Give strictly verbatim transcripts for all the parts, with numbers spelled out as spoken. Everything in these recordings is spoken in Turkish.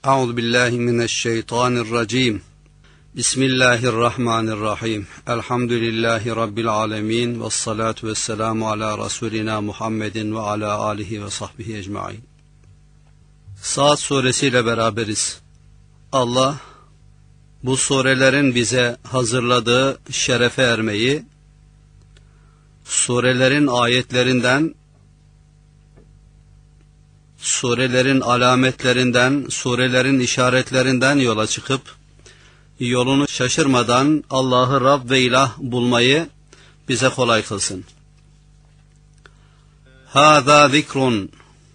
Euzu billahi mineşşeytanirracim. Bismillahirrahmanirrahim. Elhamdülillahi rabbil alamin ve's salatu vesselamu ala rasulina Muhammedin ve ala alihi ve sahbihi ecmaîn. Saat suresiyle beraberiz. Allah bu surelerin bize hazırladığı şerefe ermeyi, surelerin ayetlerinden, surelerin alametlerinden, surelerin işaretlerinden yola çıkıp, yolunu şaşırmadan Allah'ı Rab ve İlah bulmayı bize kolay kılsın. Hâzâ zikrun.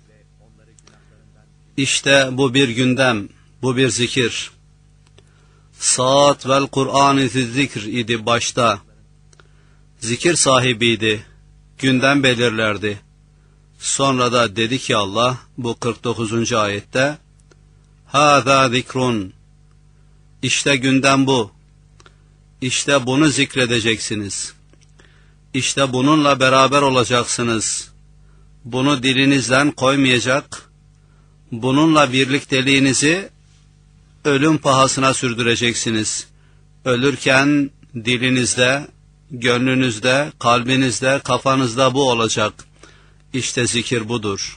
İşte bu bir gündem, bu bir zikir. Saat vel Kur'an-ı zikr idi başta. Zikir sahibiydi, gündem belirlerdi. Sonra da dedi ki Allah bu kırk dokuzuncu ayette, Hâzâ zikrun. İşte gündem bu. İşte bunu zikredeceksiniz. İşte bununla beraber olacaksınız. Bunu dilinizden koymayacak, bununla birlikteliğinizi ölüm pahasına sürdüreceksiniz. Ölürken dilinizde, gönlünüzde, kalbinizde, kafanızda bu olacak. İşte zikir budur.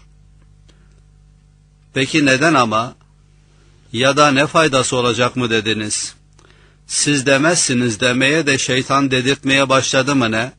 Peki neden ama? Ya da ne faydası olacak mı dediniz? Siz demezsiniz, demeye de şeytan dedirtmeye başladı mı ne?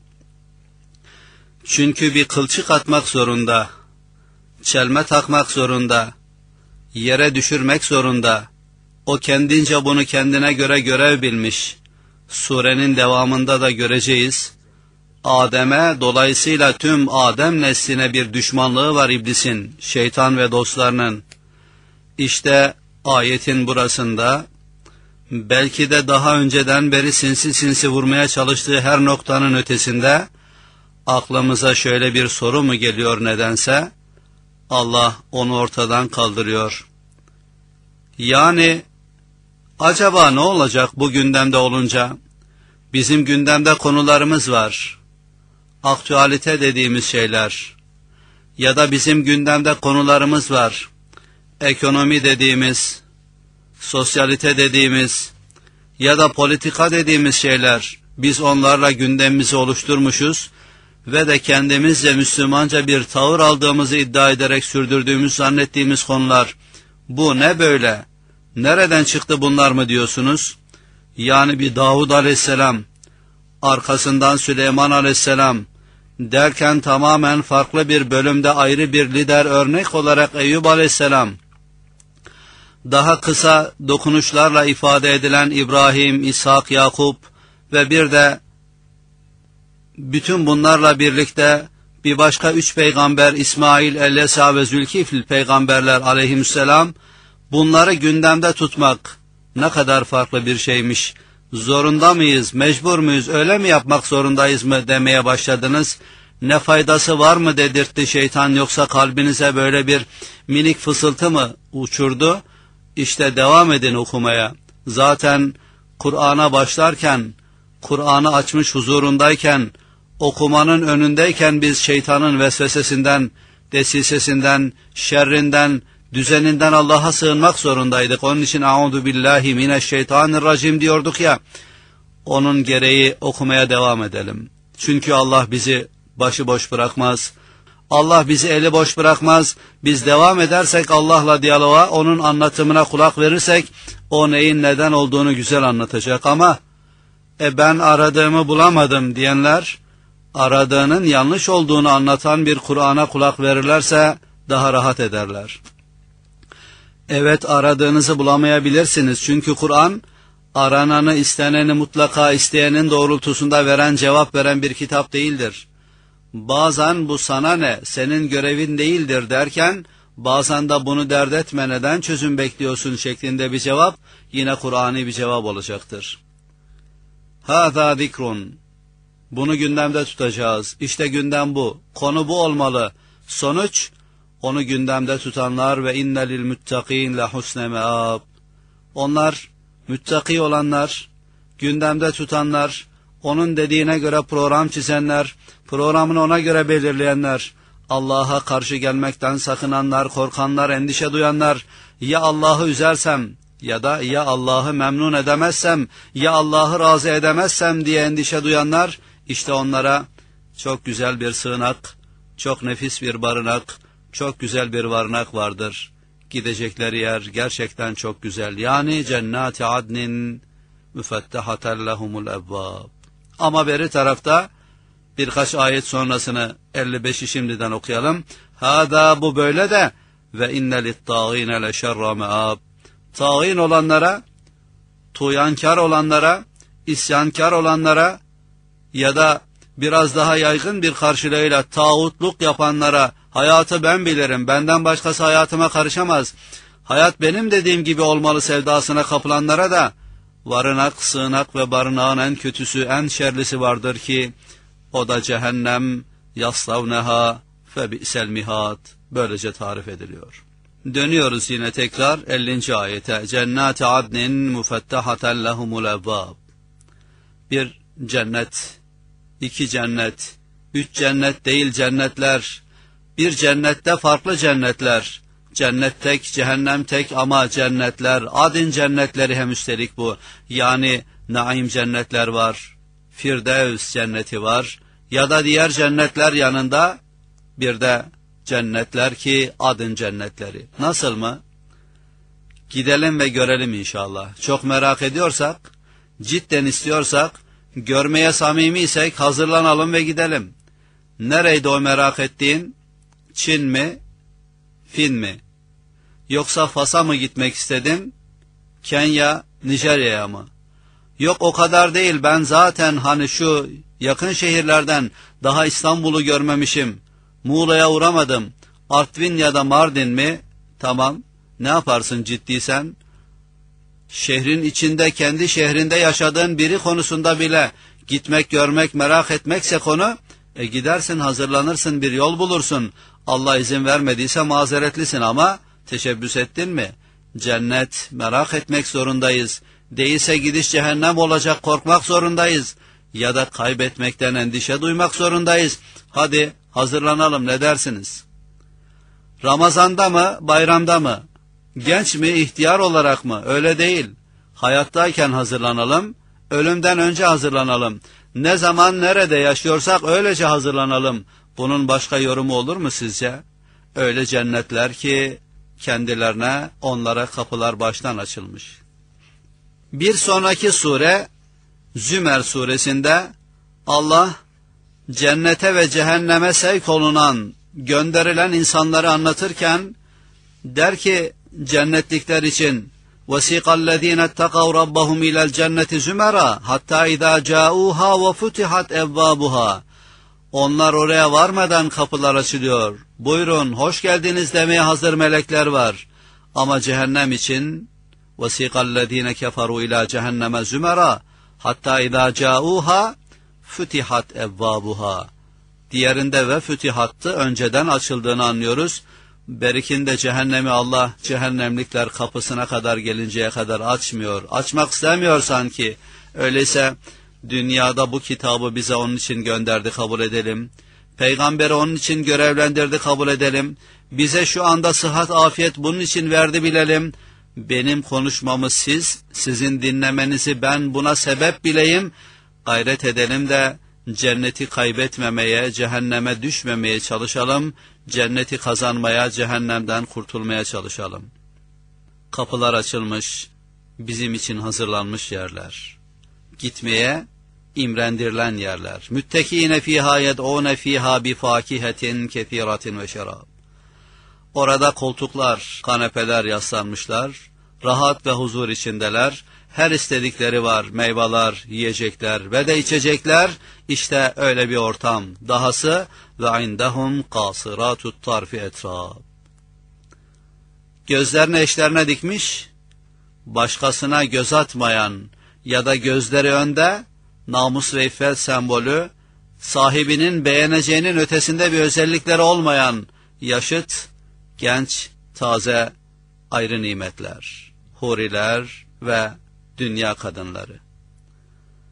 Çünkü bir kılçık atmak zorunda, çelme takmak zorunda, yere düşürmek zorunda. O kendince bunu kendine göre görev bilmiş. Surenin devamında da göreceğiz. Adem'e, dolayısıyla tüm Adem nesline bir düşmanlığı var iblisin, şeytan ve dostlarının. İşte ayetin burasında, belki de daha önceden beri sinsi sinsi vurmaya çalıştığı her noktanın ötesinde, aklımıza şöyle bir soru mu geliyor nedense? Allah onu ortadan kaldırıyor. Yani, acaba ne olacak bu gündemde olunca? Bizim gündemde konularımız var. Aktüalite dediğimiz şeyler. Ya da bizim gündemde konularımız var. Ekonomi dediğimiz, sosyalite dediğimiz ya da politika dediğimiz şeyler. Biz onlarla gündemimizi oluşturmuşuz ve de kendimizce Müslümanca bir tavır aldığımızı iddia ederek sürdürdüğümüz zannettiğimiz konular. Bu ne böyle? Nereden çıktı bunlar mı diyorsunuz? Yani bir Davud aleyhisselam, arkasından Süleyman aleyhisselam derken tamamen farklı bir bölümde ayrı bir lider örnek olarak Eyüp aleyhisselam, daha kısa dokunuşlarla ifade edilen İbrahim, İshak, Yakup ve bir de bütün bunlarla birlikte bir başka üç peygamber İsmail, Elyesa ve Zülkifl peygamberler aleyhisselam, bunları gündemde tutmak ne kadar farklı bir şeymiş. Zorunda mıyız, mecbur muyuz, öyle mi yapmak zorundayız mı demeye başladınız. Ne faydası var mı dedirtti şeytan, yoksa kalbinize böyle bir minik fısıltı mı uçurdu? İşte devam edin okumaya. Zaten Kur'an'a başlarken, Kur'an'ı açmış huzurundayken, okumanın önündeyken biz şeytanın vesvesesinden, desisesinden, şerrinden, düzeninden Allah'a sığınmak zorundaydık. Onun için Euzu billahi mineşşeytanirracim diyorduk ya. Onun gereği okumaya devam edelim. Çünkü Allah bizi başıboş bırakmaz. Allah bizi eli boş bırakmaz. Biz devam edersek Allah'la diyaloğa, onun anlatımına kulak verirsek, o neyin neden olduğunu güzel anlatacak. Ama e ben aradığımı bulamadım diyenler, aradığının yanlış olduğunu anlatan bir Kur'an'a kulak verirlerse daha rahat ederler. Evet, aradığınızı bulamayabilirsiniz. Çünkü Kur'an, arananı, isteneni mutlaka isteyenin doğrultusunda veren, cevap veren bir kitap değildir. Bazen bu sana ne, senin görevin değildir derken, bazen de bunu dert etme, neden çözüm bekliyorsun şeklinde bir cevap, yine Kur'an'i bir cevap olacaktır. Hâzâ zikrun. Bunu gündemde tutacağız. İşte gündem bu. Konu bu olmalı. Sonuç, onu gündemde tutanlar ve inne lil muttaqin la husne meab. Onlar, müttaki olanlar, gündemde tutanlar, onun dediğine göre program çizenler, programını ona göre belirleyenler, Allah'a karşı gelmekten sakınanlar, korkanlar, endişe duyanlar, ya Allah'ı üzersem ya da ya Allah'ı memnun edemezsem, ya Allah'ı razı edemezsem diye endişe duyanlar, işte onlara çok güzel bir sığınak, çok nefis bir barınak, çok güzel bir varınak vardır. Gidecekleri yer gerçekten çok güzel. Yani cennati adnin müfettehaten lehumul ebbab. Ama beri tarafta birkaç ayet sonrasını elli beşi şimdiden okuyalım. Hâdâ, bu böyle de ve inne littâgîne leşerra meâb. Tağin olanlara, tuğyankar olanlara, isyankar olanlara ya da biraz daha yaygın bir karşılığıyla tağutluk yapanlara, hayatı ben bilirim, benden başkası hayatıma karışamaz, hayat benim dediğim gibi olmalı sevdasına kapılanlara da varınak, sığınak ve barınağın en kötüsü, en şerlisi vardır ki o da cehennem, yaslavneha fe bi'sel mihad. Böylece tarif ediliyor. Dönüyoruz yine tekrar ellinci ayete. Cennati adnin müfettehaten lehumul ebbab. Bir cennet, iki cennet, üç cennet değil cennetler, bir cennette farklı cennetler, cennet tek, cehennem tek ama cennetler, adin cennetleri hem üstelik bu, yani naim cennetler var, Firdevs cenneti var ya da diğer cennetler yanında bir de cennetler ki adın cennetleri. Nasıl mı? Gidelim ve görelim inşallah. Çok merak ediyorsak, cidden istiyorsak, görmeye samimiysek hazırlanalım ve gidelim. Nereydi o merak ettiğin? Çin mi? Fin mi? Yoksa Fas'a mı gitmek istedin? Kenya, Nijerya'ya mı? Yok o kadar değil, ben zaten hani şu yakın şehirlerden daha İstanbul'u görmemişim. Muğla'ya uğramadım. Artvin ya da Mardin mi? Tamam. Ne yaparsın ciddiysen? Şehrin içinde, kendi şehrinde yaşadığın biri konusunda bile gitmek, görmek, merak etmekse konu, e gidersin, hazırlanırsın, bir yol bulursun. Allah izin vermediyse mazeretlisin ama teşebbüs ettin mi? Cennet, merak etmek zorundayız. Değilse gidiş cehennem olacak, korkmak zorundayız. Ya da kaybetmekten endişe duymak zorundayız. Hadi hazırlanalım, ne dersiniz? Ramazanda mı, bayramda mı? Genç mi, ihtiyar olarak mı? Öyle değil. Hayattayken hazırlanalım, ölümden önce hazırlanalım. Ne zaman, nerede yaşıyorsak öylece hazırlanalım. Bunun başka yorumu olur mu sizce? Öyle cennetler ki kendilerine, onlara kapılar baştan açılmış. Bir sonraki sure Zümer suresinde Allah cennete ve cehenneme sevk olunan, gönderilen insanları anlatırken der ki cennetlikler için وَسِقَ الَّذ۪ينَ اتَّقَوْ رَبَّهُمْ اِلَى الْجَنَّةِ زُمَرًا حَتَّى اِذَا جَاءُوهَا وَفُتِحَتْ اَبْوَابُهَا. Onlar oraya varmadan kapılar açılıyor. Buyurun, hoş geldiniz demeye hazır melekler var. Ama cehennem için وَسِقَ الَّذ۪ينَ كَفَرُوا اِلَى جَهَنَّمَ زُمَرًا حَتَّى اِذَا جَاءُوهَا فُتِحَتْ اَبْوَابُهَا. Diğerinde ve fütihattı, önceden açıldığını anlıyoruz. Berikinde cehennemi Allah cehennemlikler kapısına kadar gelinceye kadar açmıyor. Açmak istemiyor sanki. Öyleyse dünyada bu kitabı bize onun için gönderdi, kabul edelim. Peygamberi onun için görevlendirdi, kabul edelim. Bize şu anda sıhhat, afiyet bunun için verdi, bilelim. Benim konuşmamı siz, sizin dinlemenizi ben buna sebep bileyim. Gayret edelim de cenneti kaybetmemeye, cehenneme düşmemeye çalışalım. Cenneti kazanmaya, cehennemden kurtulmaya çalışalım. Kapılar açılmış, bizim için hazırlanmış yerler. Gitmeye imrendirilen yerler. Müttekîne fîhâ yed'ûne fîhâ bifâkihetin kethîratin ve şerâb. Orada koltuklar, kanepeler yaslanmışlar. Rahat ve huzur içindeler. Her istedikleri var, meyveler, yiyecekler ve de içecekler. İşte öyle bir ortam. Dahası ve indahum kasıratut tarfi etrab. Gözlerini eşlerine dikmiş, başkasına göz atmayan ya da gözleri önde, namus ve iffet sembolü, sahibinin beğeneceğinin ötesinde bir özellikleri olmayan yaşıt, genç, taze, ayrı nimetler, huriler ve dünya kadınları.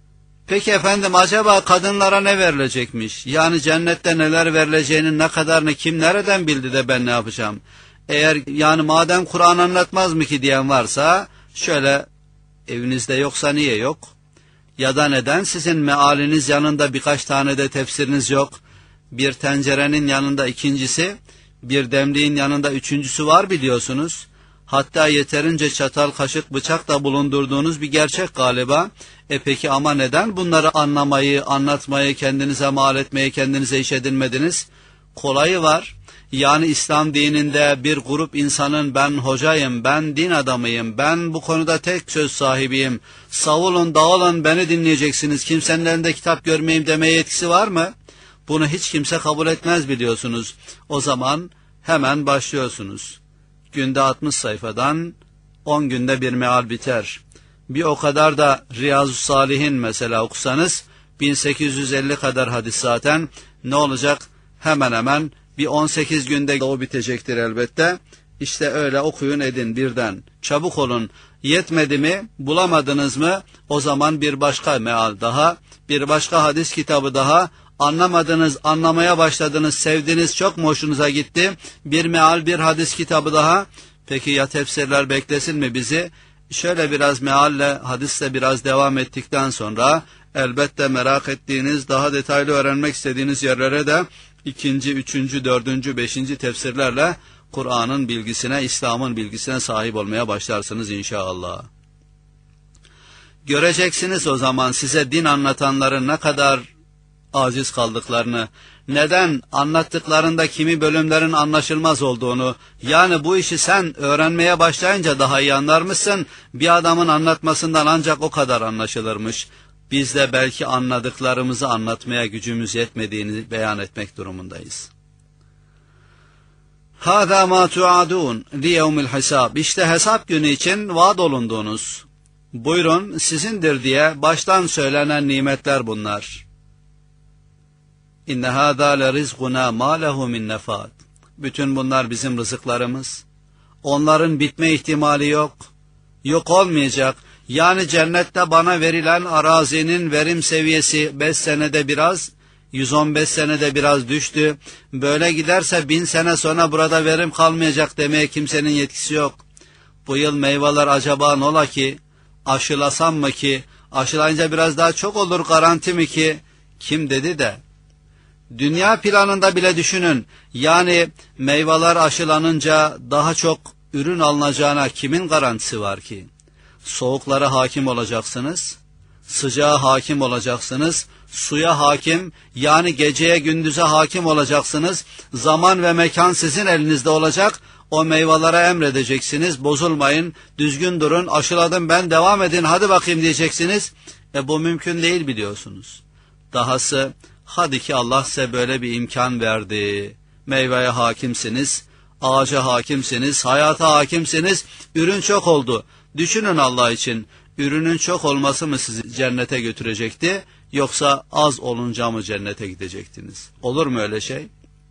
Peki efendim, acaba kadınlara ne verilecekmiş? Yani cennette neler verileceğinin ne kadarını kim nereden bildi de ben ne yapacağım? Eğer yani madem Kur'an anlatmaz mı ki diyen varsa, şöyle, evinizde yoksa niye yok? Ya da neden sizin mealiniz yanında birkaç tane de tefsiriniz yok? Bir tencerenin yanında ikincisi, bir demliğin yanında üçüncüsü var biliyorsunuz. Hatta yeterince çatal, kaşık, bıçak da bulundurduğunuz bir gerçek galiba. E peki ama neden bunları anlamayı, anlatmayı, kendinize mal etmeyi, kendinize iş edinmediniz? Kolayı var. Yani İslam dininde bir grup insanın ben hocayım, ben din adamıyım, ben bu konuda tek söz sahibiyim, savulun dağılın beni dinleyeceksiniz, kimsenin elinde kitap görmeyeyim demeye yetkisi var mı? Bunu hiç kimse kabul etmez biliyorsunuz. O zaman hemen başlıyorsunuz. Günde altmış sayfadan on günde bir meal biter. Bir o kadar da Riyazu Salihin mesela okusanız bin sekiz yüz elli kadar hadis zaten, ne olacak? Hemen hemen bir on sekiz günde o bitecektir elbette. İşte öyle okuyun edin birden. Çabuk olun. Yetmedi mi? Bulamadınız mı? O zaman bir başka meal daha, bir başka hadis kitabı daha. Anlamadınız, anlamaya başladınız, sevdiniz, çok mu hoşunuza gitti? Bir meal, bir hadis kitabı daha. Peki ya tefsirler beklesin mi bizi? Şöyle biraz mealle, hadisle biraz devam ettikten sonra elbette merak ettiğiniz, daha detaylı öğrenmek istediğiniz yerlere de ikinci, üçüncü, dördüncü, beşinci tefsirlerle Kur'an'ın bilgisine, İslam'ın bilgisine sahip olmaya başlarsınız inşallah. Göreceksiniz o zaman size din anlatanların ne kadar aciz kaldıklarını, neden anlattıklarında kimi bölümlerin anlaşılmaz olduğunu, yani bu işi sen öğrenmeye başlayınca daha iyi anlarmışsın, bir adamın anlatmasından ancak o kadar anlaşılırmış. Biz de belki anladıklarımızı anlatmaya gücümüz yetmediğini beyan etmek durumundayız. Hâzâ mâ tu'adûn liyevmil hisâb. İşte hesap günü için vaad olunduğunuz. Buyurun sizindir diye baştan söylenen nimetler bunlar. İnne hâzâ le rizqunâ mâ lehu min nefâd. Bütün bunlar bizim rızıklarımız. Onların bitme ihtimali yok. Yok olmayacak. Yani cennette bana verilen arazinin verim seviyesi beş senede biraz, yüz on beş senede biraz düştü. Böyle giderse bin sene sonra burada verim kalmayacak demeye kimsenin yetkisi yok. Bu yıl meyveler acaba ne ola ki? Aşılasam mı ki? Aşılayınca biraz daha çok olur garanti mi ki? Kim dedi de? Dünya planında bile düşünün. Yani meyveler aşılanınca daha çok ürün alınacağına kimin garantisi var ki? Soğuklara hakim olacaksınız, sıcağa hakim olacaksınız, suya hakim, yani geceye gündüze hakim olacaksınız. Zaman ve mekan sizin elinizde olacak. O meyvelere emredeceksiniz. Bozulmayın, düzgün durun, aşıladım ben, devam edin, hadi bakayım diyeceksiniz. E bu mümkün değil biliyorsunuz. Dahası hadi ki Allah size böyle bir imkan verdi. Meyveye hakimsiniz, ağaca hakimsiniz, hayata hakimsiniz, ürün çok oldu. Düşünün Allah için, ürünün çok olması mı sizi cennete götürecekti, yoksa az olunca mı cennete gidecektiniz? Olur mu öyle şey?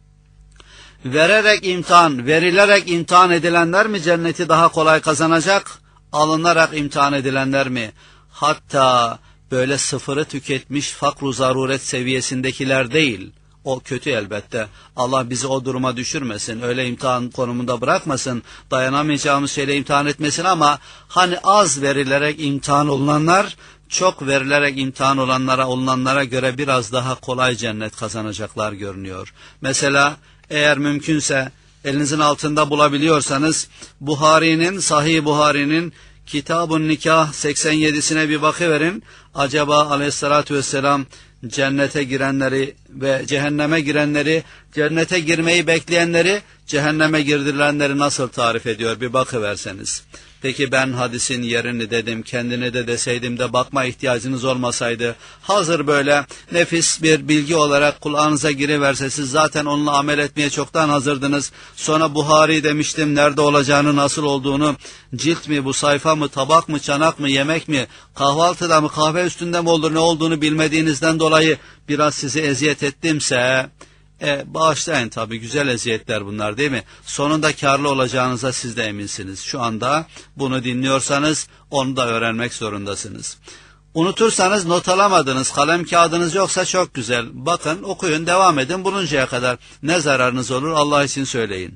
Vererek imtihan, verilerek imtihan edilenler mi cenneti daha kolay kazanacak, alınarak imtihan edilenler mi? Hatta böyle sıfırı tüketmiş fakr-u zaruret seviyesindekiler değil. O kötü elbette. Allah bizi o duruma düşürmesin. Öyle imtihan konumunda bırakmasın. Dayanamayacağımız şeyle imtihan etmesin ama hani az verilerek imtihan olunanlar, çok verilerek imtihan olanlara, olunanlara göre biraz daha kolay cennet kazanacaklar görünüyor. Mesela eğer mümkünse elinizin altında bulabiliyorsanız Buhari'nin, Sahih Buhari'nin Kitab-ı Nikah seksen yedisine bir bakıverin. Acaba aleyhissalatü vesselam cennete girenleri ve cehenneme girenleri, cennete girmeyi bekleyenleri, cehenneme girdirilenleri nasıl tarif ediyor bir bakıverseniz. Peki ben hadisin yerini dedim, kendine de deseydim de bakma ihtiyacınız olmasaydı, hazır böyle nefis bir bilgi olarak kulağınıza giriverse siz zaten onunla amel etmeye çoktan hazırdınız. Sonra Buhari demiştim, nerede olacağını, nasıl olduğunu, cilt mi bu, sayfa mı, tabak mı, çanak mı, yemek mi, kahvaltıda mı, kahve üstünde mi olur, ne olduğunu bilmediğinizden dolayı biraz sizi eziyet ettimse, E, bağışlayın tabii, güzel eziyetler bunlar değil mi? Sonunda karlı olacağınıza siz de eminsiniz. Şu anda bunu dinliyorsanız onu da öğrenmek zorundasınız. Unutursanız not alamadınız, kalem kağıdınız yoksa çok güzel. Bakın, okuyun, devam edin buluncaya kadar. Ne zararınız olur Allah için söyleyin.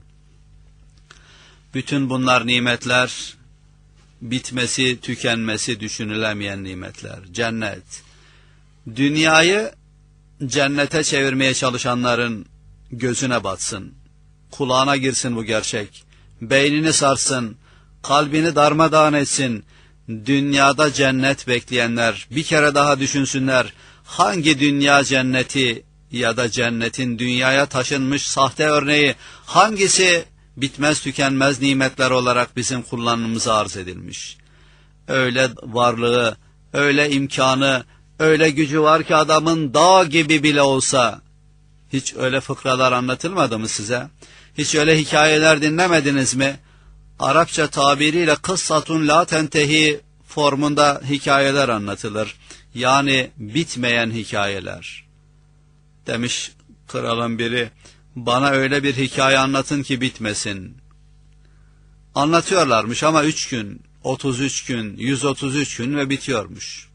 Bütün bunlar nimetler, bitmesi, tükenmesi düşünülemeyen nimetler. Cennet. Dünyayı cennete çevirmeye çalışanların gözüne batsın. Kulağına girsin bu gerçek. Beynini sarsın, kalbini darmadağın etsin. Dünyada cennet bekleyenler bir kere daha düşünsünler. Hangi dünya cenneti ya da cennetin dünyaya taşınmış sahte örneği hangisi bitmez tükenmez nimetler olarak bizim kullanımımıza arz edilmiş? Öyle varlığı, öyle imkanı, öyle gücü var ki adamın dağ gibi bile olsa, hiç öyle fıkralar anlatılmadı mı size? Hiç öyle hikayeler dinlemediniz mi? Arapça tabiriyle kıssatun la tentehi formunda hikayeler anlatılır. Yani bitmeyen hikayeler. Demiş kralın biri, bana öyle bir hikaye anlatın ki bitmesin. Anlatıyorlarmış ama üç gün, otuz üç gün, yüz otuz üç gün ve bitiyormuş.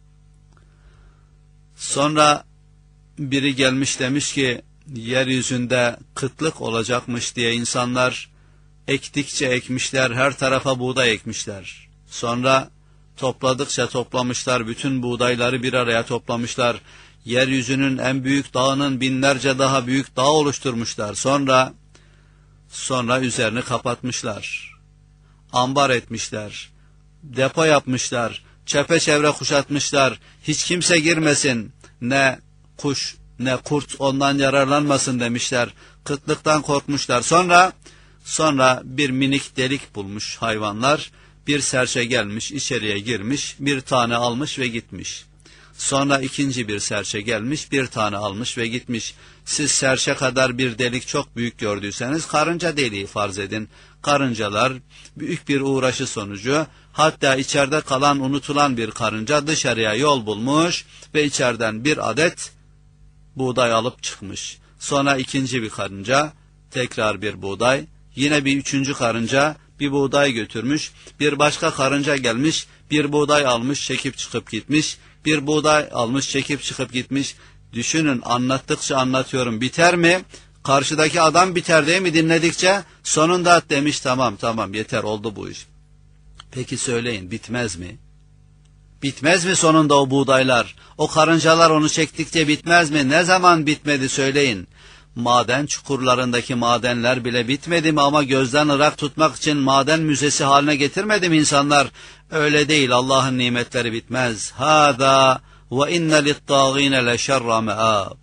Sonra biri gelmiş demiş ki, yeryüzünde kıtlık olacakmış diye insanlar ektikçe ekmişler, her tarafa buğday ekmişler. Sonra topladıkça toplamışlar, bütün buğdayları bir araya toplamışlar. Yeryüzünün en büyük dağının binlerce daha büyük dağ oluşturmuşlar. Sonra, sonra üzerini kapatmışlar. Ambar etmişler, depo yapmışlar, çepeçevre kuşatmışlar. Hiç kimse girmesin, ne kuş ne kurt ondan yararlanmasın demişler. Kıtlıktan korkmuşlar. Sonra sonra bir minik delik bulmuş hayvanlar. Bir serçe gelmiş, içeriye girmiş, bir tane almış ve gitmiş. Sonra ikinci bir serçe gelmiş, bir tane almış ve gitmiş. Siz serçe kadar bir delik çok büyük gördüyseniz karınca deliği farz edin. Karıncalar büyük bir uğraşı sonucu, hatta içeride kalan unutulan bir karınca dışarıya yol bulmuş ve içeriden bir adet buğday alıp çıkmış. Sonra ikinci bir karınca, tekrar bir buğday, yine bir üçüncü karınca bir buğday götürmüş. Bir başka karınca gelmiş, bir buğday almış, çekip çıkıp gitmiş. Bir buğday almış, çekip çıkıp gitmiş. Düşünün, anlattıkça anlatıyorum, biter mi? Karşıdaki adam biter değil mi dinledikçe? Sonunda demiş, tamam tamam yeter, oldu bu iş. Peki söyleyin, bitmez mi? Bitmez mi sonunda o buğdaylar? O karıncalar onu çektikçe bitmez mi? Ne zaman bitmedi söyleyin. Maden çukurlarındaki madenler bile bitmedi mi ama gözden ırak tutmak için maden müzesi haline getirmedi mi insanlar? Öyle değil, Allah'ın nimetleri bitmez. Hâzâ ve inne littâgîne leşerra meâb.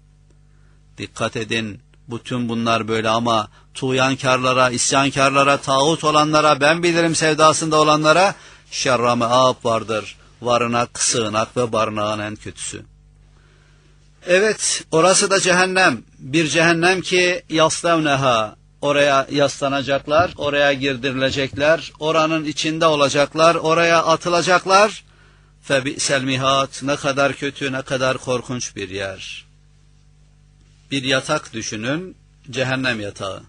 Dikkat edin, bütün bunlar böyle ama tuğyankarlara, isyankarlara, tağut olanlara, ben bilirim sevdasında olanlara şerra meâb vardır. Varınak, sığınak ve barınağın en kötüsü. Evet, orası da cehennem. Bir cehennem ki yaslavneha. Oraya yaslanacaklar, oraya girdirilecekler, oranın içinde olacaklar, oraya atılacaklar. Febi'sel mihat, ne kadar kötü, ne kadar korkunç bir yer. Bir yatak düşünün, cehennem yatağı.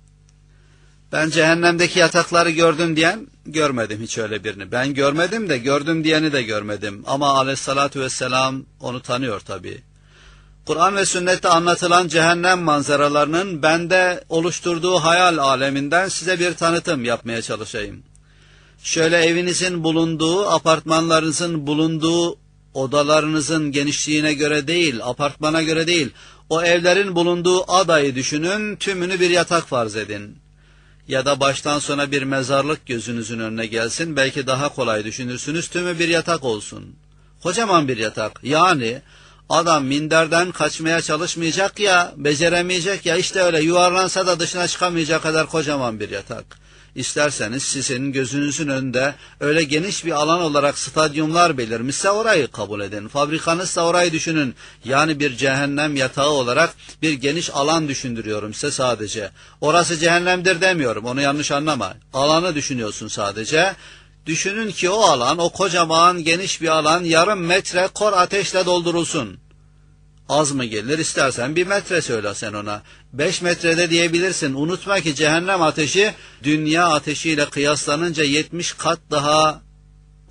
Ben cehennemdeki yatakları gördüm diyen görmedim hiç öyle birini. Ben görmedim de gördüm diyeni de görmedim. Ama aleyhissalatü vesselam onu tanıyor tabii. Kur'an ve sünnette anlatılan cehennem manzaralarının bende oluşturduğu hayal aleminden size bir tanıtım yapmaya çalışayım. Şöyle evinizin bulunduğu, apartmanlarınızın bulunduğu odalarınızın genişliğine göre değil, apartmana göre değil, o evlerin bulunduğu adayı düşünün, tümünü bir yatak farz edin. Ya da baştan sona bir mezarlık gözünüzün önüne gelsin, belki daha kolay düşünürsünüz, tümü bir yatak olsun. Kocaman bir yatak, yani adam minderden kaçmaya çalışmayacak ya, beceremeyecek ya, işte öyle yuvarlansa da dışına çıkamayacak kadar kocaman bir yatak. İsterseniz sizin gözünüzün önünde öyle geniş bir alan olarak stadyumlar belirmişse orayı kabul edin. Fabrikanızsa orayı düşünün. Yani bir cehennem yatağı olarak bir geniş alan düşündürüyorum size sadece. Orası cehennemdir demiyorum, onu yanlış anlama. Alanı düşünüyorsun sadece. Düşünün ki o alan, o kocaman geniş bir alan yarım metre kor ateşle doldurulsun. Az mı gelir? İstersen bir metre söyle sen ona. Beş metrede diyebilirsin. Unutma ki cehennem ateşi dünya ateşiyle kıyaslanınca yetmiş kat daha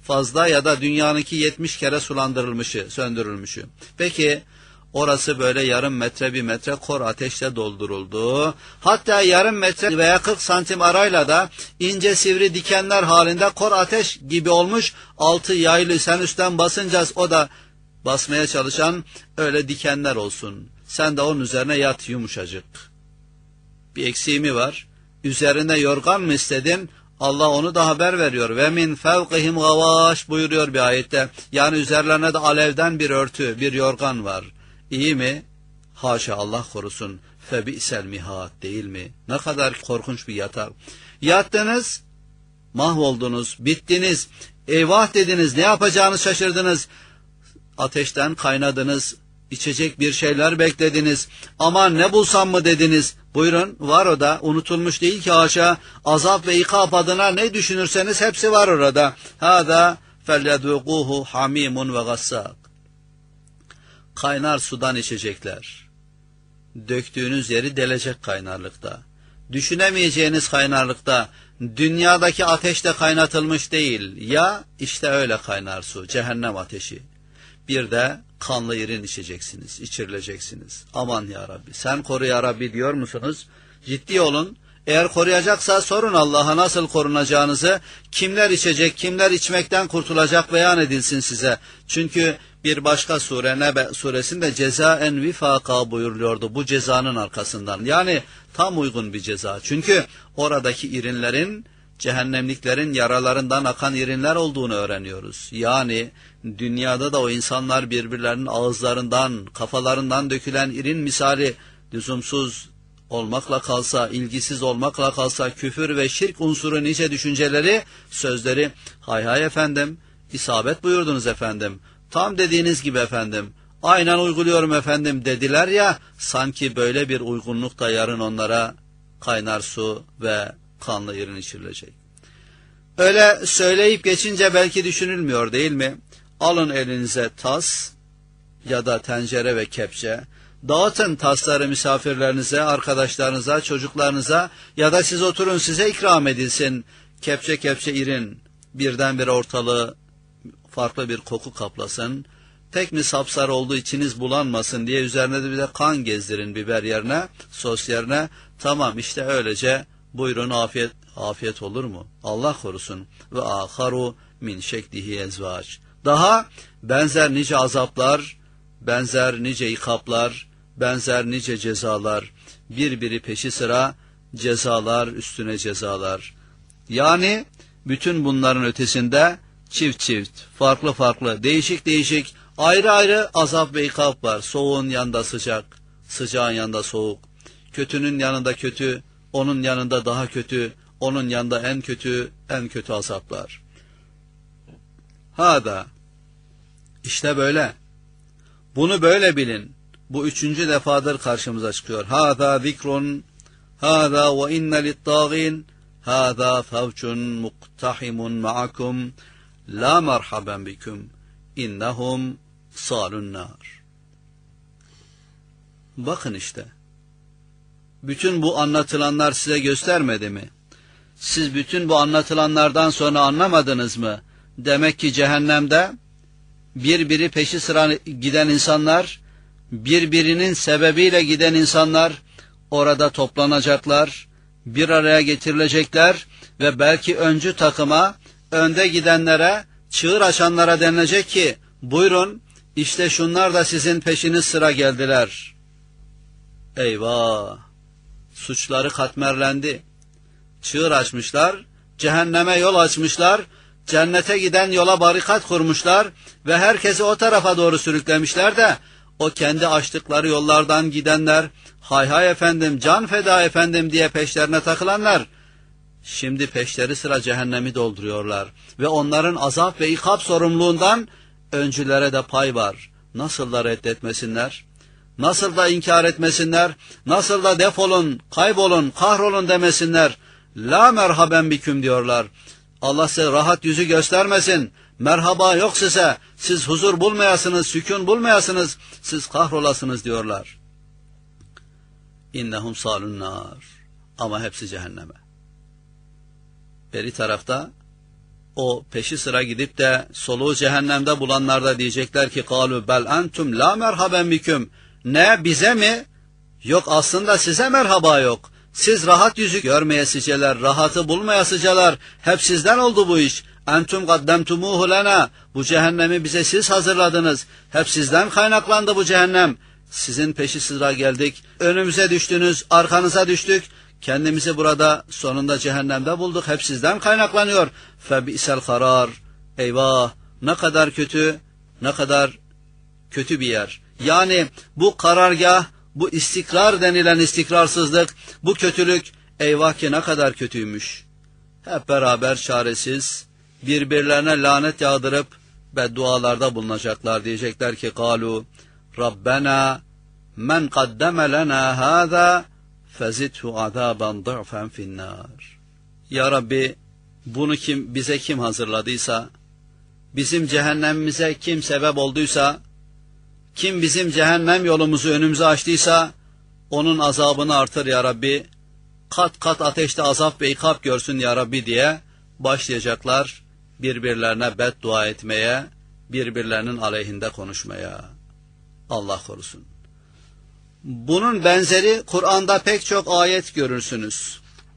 fazla ya da dünyanınki yetmiş kere sulandırılmışı, söndürülmüşü. Peki orası böyle yarım metre bir metre kor ateşle dolduruldu. Hatta yarım metre veya kırk santim arayla da ince sivri dikenler halinde kor ateş gibi olmuş. Altı yaylı, sen üstten basınca o da basmaya çalışan öyle dikenler olsun. Sen de onun üzerine yat yumuşacık. Bir eksiği mi var? Üzerine yorgan mı istedin? Allah onu da haber veriyor. Ve min fevkihim gavaş buyuruyor bir ayette. Yani üzerlerine de alevden bir örtü, bir yorgan var. İyi mi? Haşa, Allah korusun. Febi'sel mihat, değil mi? Ne kadar korkunç bir yatak. Yattınız, mahvoldunuz, bittiniz. Eyvah dediniz, ne yapacağınızı şaşırdınız. Ateşten kaynadınız, içecek bir şeyler beklediniz. Aman ne bulsam mı dediniz. Buyurun, var o da, unutulmuş değil ki haşa. Azap ve ikab adına ne düşünürseniz hepsi var orada. Hâdâ felyedûgûhu hamîmun ve gassâk. Kaynar sudan içecekler. Döktüğünüz yeri delecek kaynarlıkta. Düşünemeyeceğiniz kaynarlıkta. Dünyadaki ateşte kaynatılmış değil. Ya işte öyle kaynar su, cehennem ateşi. Bir de kanlı irin içeceksiniz, içirileceksiniz. Aman ya Rabbi, sen koru ya Rabbi diyor musunuz? Ciddi olun. Eğer koruyacaksa sorun Allah'a nasıl korunacağınızı. Kimler içecek, kimler içmekten kurtulacak beyan edilsin size. Çünkü bir başka sure, Nebe suresinde cezaen vifaka buyuruluyordu bu cezanın arkasından. Yani tam uygun bir ceza. Çünkü oradaki irinlerin, cehennemliklerin yaralarından akan irinler olduğunu öğreniyoruz. Yani dünyada da o insanlar birbirlerinin ağızlarından, kafalarından dökülen irin misali lüzumsuz olmakla kalsa, ilgisiz olmakla kalsa küfür ve şirk unsuru nice düşünceleri, sözleri, hay hay efendim, isabet buyurdunuz efendim, tam dediğiniz gibi efendim, aynen uyguluyorum efendim dediler ya, sanki böyle bir uygunluk da yarın onlara kaynar su ve kanlı irin içirilecek. Öyle söyleyip geçince belki düşünülmüyor değil mi? Alın elinize tas ya da tencere ve kepçe, dağıtın tasları misafirlerinize, arkadaşlarınıza, çocuklarınıza ya da siz oturun size ikram edilsin. Kepçe kepçe irin, birdenbire ortalığı farklı bir koku kaplasın. Tek mi sapsarı olduğu içiniz bulanmasın diye üzerine de bir de kan gezdirin biber yerine, sos yerine. Tamam işte öylece buyurun afiyet, afiyet olur mu? Allah korusun. Ve aharu min şeklihi ezvac. Daha benzer nice azaplar, benzer nice ikaplar, benzer nice cezalar, birbiri peşi sıra cezalar üstüne cezalar. Yani bütün bunların ötesinde çift çift, farklı farklı, değişik değişik, ayrı ayrı azap ve ikap var. Soğuğun yanında sıcak, sıcağın yanında soğuk, kötünün yanında kötü, onun yanında daha kötü, onun yanında en kötü, en kötü azaplar. Hâdâ, işte böyle. Bunu böyle bilin. Bu üçüncü defadır karşımıza çıkıyor. Hâdâ zikrun, hâdâ ve inne littâgîn, hâdâ fevçun muktahimun ma'akum, la merhaben biküm, innehum salun nar. Bakın işte. Bütün bu anlatılanlar size göstermedi mi? Siz bütün bu anlatılanlardan sonra anlamadınız mı? Demek ki cehennemde birbiri peşi sıra giden insanlar, birbirinin sebebiyle giden insanlar orada toplanacaklar, bir araya getirilecekler ve belki öncü takıma, önde gidenlere, çığır açanlara denilecek ki, buyurun işte şunlar da sizin peşiniz sıra geldiler. Eyvah! Suçları katmerlendi. Çığır açmışlar, cehenneme yol açmışlar, cennete giden yola barikat kurmuşlar ve herkesi o tarafa doğru sürüklemişler de o kendi açtıkları yollardan gidenler, hay hay efendim, can feda efendim diye peşlerine takılanlar, şimdi peşleri sıra cehennemi dolduruyorlar ve onların azap ve ikab sorumluluğundan öncülere de pay var. Nasıl da reddetmesinler, nasıl da inkar etmesinler, nasıl da defolun, kaybolun, kahrolun demesinler. La merhaben biküm diyorlar. Allah size rahat yüzü göstermesin. Merhaba yok size. Siz huzur bulmayasınız, sükun bulmayasınız. Siz kahrolasınız diyorlar. İnnehum salun nar. Ama hepsi cehenneme. Beri tarafta O peşi sıra gidip de soluğu cehennemde bulanlar da diyecekler ki قَالُوا بَلْ أَنْتُمْ لَا مَرْحَبًا بِكُمْ. Ne bize mi? Yok, aslında size merhaba yok. Siz rahat yüzü görmeyesiceler, rahatı bulmayasıcalar. Hep sizden oldu bu iş. Entum qaddemtumuhu lena. Bu cehennemi bize siz hazırladınız. Hep sizden kaynaklandı bu cehennem. Sizin peşi sıra geldik. Önümüze düştünüz, arkanıza düştük. Kendimizi burada sonunda cehennemde bulduk. Hep sizden kaynaklanıyor. Febi'sel karar. Eyvah, ne kadar kötü, ne kadar kötü bir yer. Yani bu karargah, bu istikrar denilen istikrarsızlık, bu kötülük, eyvah ki ne kadar kötüymüş. Hep beraber çaresiz, birbirlerine lanet yağdırıp beddualarda bulunacaklar. Diyecekler ki قَالُوا رَبَّنَا مَنْ قَدَّمَ لَنَا هَذَا فَزِدْهُ عَذَابًا ضِعْفًا فِي النَّارِ. Ya Rabbi, bunu kim bize kim hazırladıysa, bizim cehennemimize kim sebep olduysa, kim bizim cehennem yolumuzu önümüze açtıysa, onun azabını artır ya Rabbi, kat kat ateşte azap ve ikap görsün ya Rabbi diye başlayacaklar birbirlerine beddua etmeye, birbirlerinin aleyhinde konuşmaya. Allah korusun. Bunun benzeri Kur'an'da pek çok ayet görürsünüz.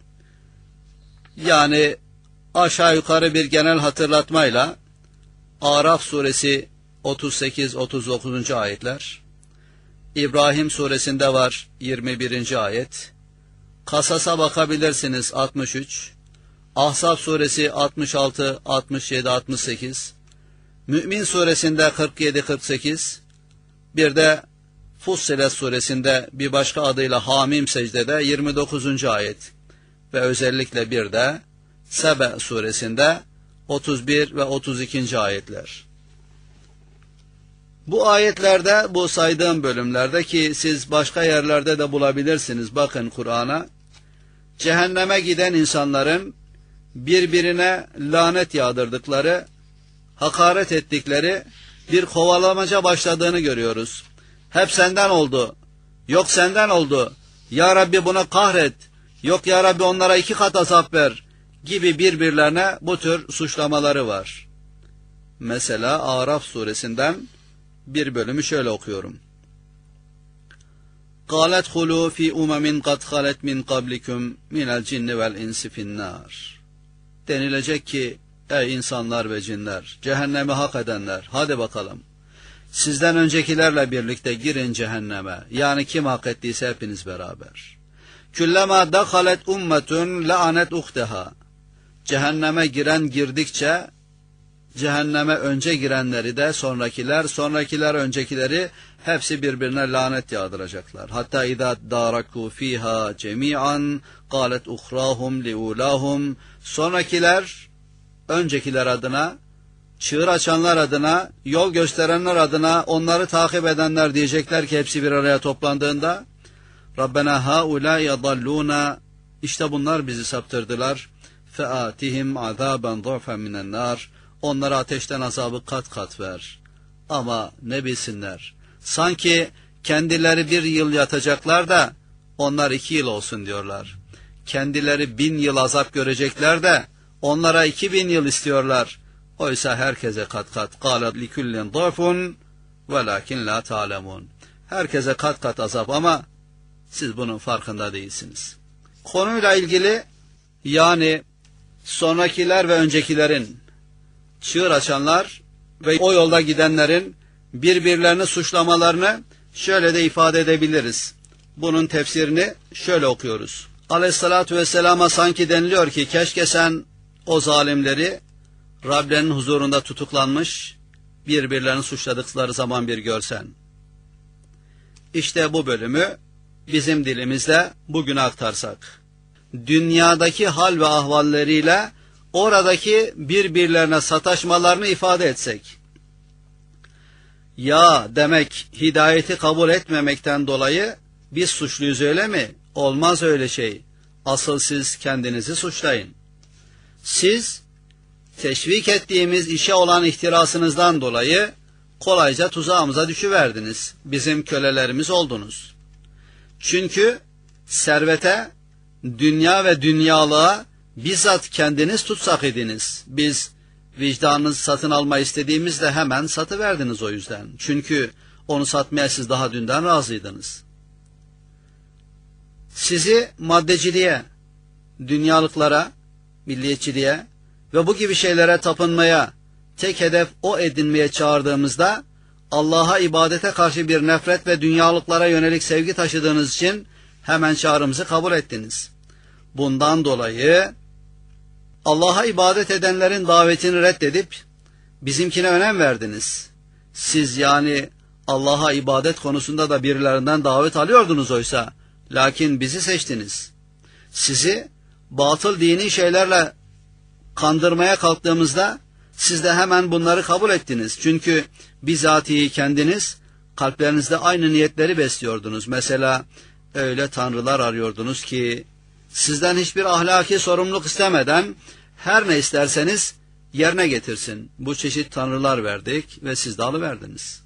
Yani aşağı yukarı bir genel hatırlatmayla Araf suresi otuz sekiz otuz dokuzuncu ayetler, İbrahim suresinde var yirmi birinci ayet, Kasas'a bakabilirsiniz altmış üç, Ahzab suresi altmış altı altmış yedi altmış sekiz, Mü'min suresinde kırk yedi kırk sekiz, bir de Fussilet suresinde bir başka adıyla Hamim secdede yirmi dokuzuncu ayet ve özellikle bir de Sebe suresinde otuz bir ve otuz ikinci ayetler. Bu ayetlerde, bu saydığım bölümlerde ki siz başka yerlerde de bulabilirsiniz, bakın Kur'an'a, cehenneme giden insanların birbirine lanet yağdırdıkları, hakaret ettikleri bir kovalamaca başladığını görüyoruz. Hep senden oldu, yok senden oldu, ya Rabbi buna kahret, yok ya Rabbi onlara iki kat azap ver gibi birbirlerine bu tür suçlamaları var. Mesela Araf suresinden bir bölümü şöyle okuyorum. قَالَتْ خُلُوا فِي اُمَمٍ قَدْ خَلَتْ مِنْ قَبْلِكُمْ مِنَ الْجِنِّ وَالْاِنْسِ فِي النَّارِ. Denilecek ki, ey insanlar ve cinler, cehennemi hak edenler, hadi bakalım. Sizden öncekilerle birlikte girin cehenneme. Yani kim hak ettiyse hepiniz beraber. Küllema dakhalet ummetun la'anet uhteha. Cehenneme giren girdikçe, cehenneme önce girenleri de sonrakiler, sonrakiler öncekileri hepsi birbirine lanet yağdıracaklar. Hatta idâ dârakû fîhâ cemî'an kâlet uhrâhum liûlâhum. Sonrakiler öncekiler adına, çığır açanlar adına, yol gösterenler adına, onları takip edenler diyecekler ki hepsi bir araya toplandığında Rabbena haulâ yadallûna, işte bunlar bizi saptırdılar. Feâtihim azâben ضُعْفًا مِنَ النَّارِ. Onlara ateşten azabı kat kat ver. Ama ne bilsinler, sanki kendileri bir yıl yatacaklar da onlar iki yıl olsun diyorlar. Kendileri bin yıl azap görecekler de onlara iki bin yıl istiyorlar. Oysa herkese kat kat. قَالَ لِكُلِّنْ ضَعْفٌ وَلَكِنْ لَا تَعْلَمُونَ. Herkese kat kat azap ama siz bunun farkında değilsiniz. Konuyla ilgili, yani sonrakiler ve öncekilerin, çığır açanlar ve o yolda gidenlerin birbirlerini suçlamalarını şöyle de ifade edebiliriz. Bunun tefsirini şöyle okuyoruz. Aleyhissalatü vesselama sanki deniliyor ki keşke sen o zalimleri Rablerinin huzurunda tutuklanmış birbirlerini suçladıkları zaman bir görsen. İşte bu bölümü bizim dilimizle bugüne aktarsak, dünyadaki hal ve ahvalleriyle oradaki birbirlerine sataşmalarını ifade etsek, ya demek hidayeti kabul etmemekten dolayı biz suçluyuz öyle mi? Olmaz öyle şey. Asıl siz kendinizi suçlayın. Siz teşvik ettiğimiz işe olan ihtirasınızdan dolayı kolayca tuzağımıza düşüverdiniz. Bizim kölelerimiz oldunuz. Çünkü servete, dünya ve dünyalığa bizzat kendiniz tutsak idiniz. Biz vicdanınızı satın alma istediğimizde hemen satıverdiniz o yüzden. Çünkü onu satmaya siz daha dünden razıydınız. Sizi maddeciliğe, dünyalıklara, milliyetçiliğe ve bu gibi şeylere tapınmaya, tek hedef o edinmeye çağırdığımızda Allah'a ibadete karşı bir nefret ve dünyalıklara yönelik sevgi taşıdığınız için hemen çağrımızı kabul ettiniz. Bundan dolayı Allah'a ibadet edenlerin davetini reddedip bizimkine önem verdiniz. Siz yani Allah'a ibadet konusunda da birilerinden davet alıyordunuz oysa, lakin bizi seçtiniz. Sizi batıl dini şeylerle kandırmaya kalktığımızda siz de hemen bunları kabul ettiniz. Çünkü bizatihi kendiniz kalplerinizde aynı niyetleri besliyordunuz. Mesela öyle tanrılar arıyordunuz ki sizden hiçbir ahlaki sorumluluk istemeden her ne isterseniz yerine getirsin. Bu çeşit tanrılar verdik ve siz de alıverdiniz.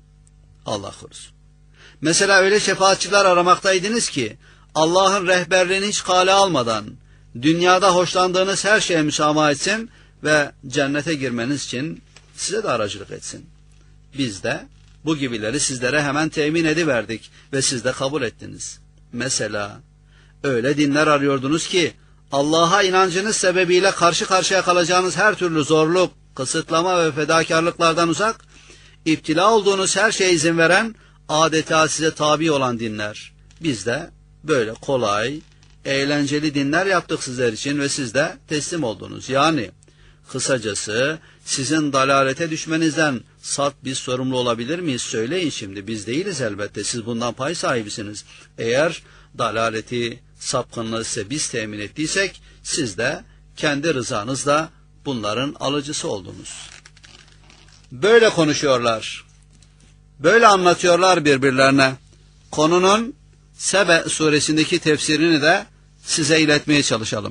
Allah korusun. Mesela öyle şefaatçiler aramaktaydınız ki Allah'ın rehberliğini hiç kale almadan dünyada hoşlandığınız her şeye müsamaha etsin ve cennete girmeniz için size de aracılık etsin. Biz de bu gibileri sizlere hemen temin ediverdik ve siz de kabul ettiniz. Mesela öyle dinler arıyordunuz ki Allah'a inancınız sebebiyle karşı karşıya kalacağınız her türlü zorluk, kısıtlama ve fedakarlıklardan uzak, iptila olduğunuz her şeye izin veren, adeta size tabi olan dinler. Biz de böyle kolay, eğlenceli dinler yaptık sizler için ve siz de teslim oldunuz. Yani kısacası sizin dalalete düşmenizden salt biz sorumlu olabilir miyiz? Söyleyin şimdi. Biz değiliz elbette. Siz bundan pay sahibisiniz. Eğer dalaleti, sapkınlığı size biz temin ettiysek siz de kendi rızanızla bunların alıcısı oldunuz. Böyle konuşuyorlar. Böyle anlatıyorlar birbirlerine. Konunun Sebe suresindeki tefsirini de size iletmeye çalışalım.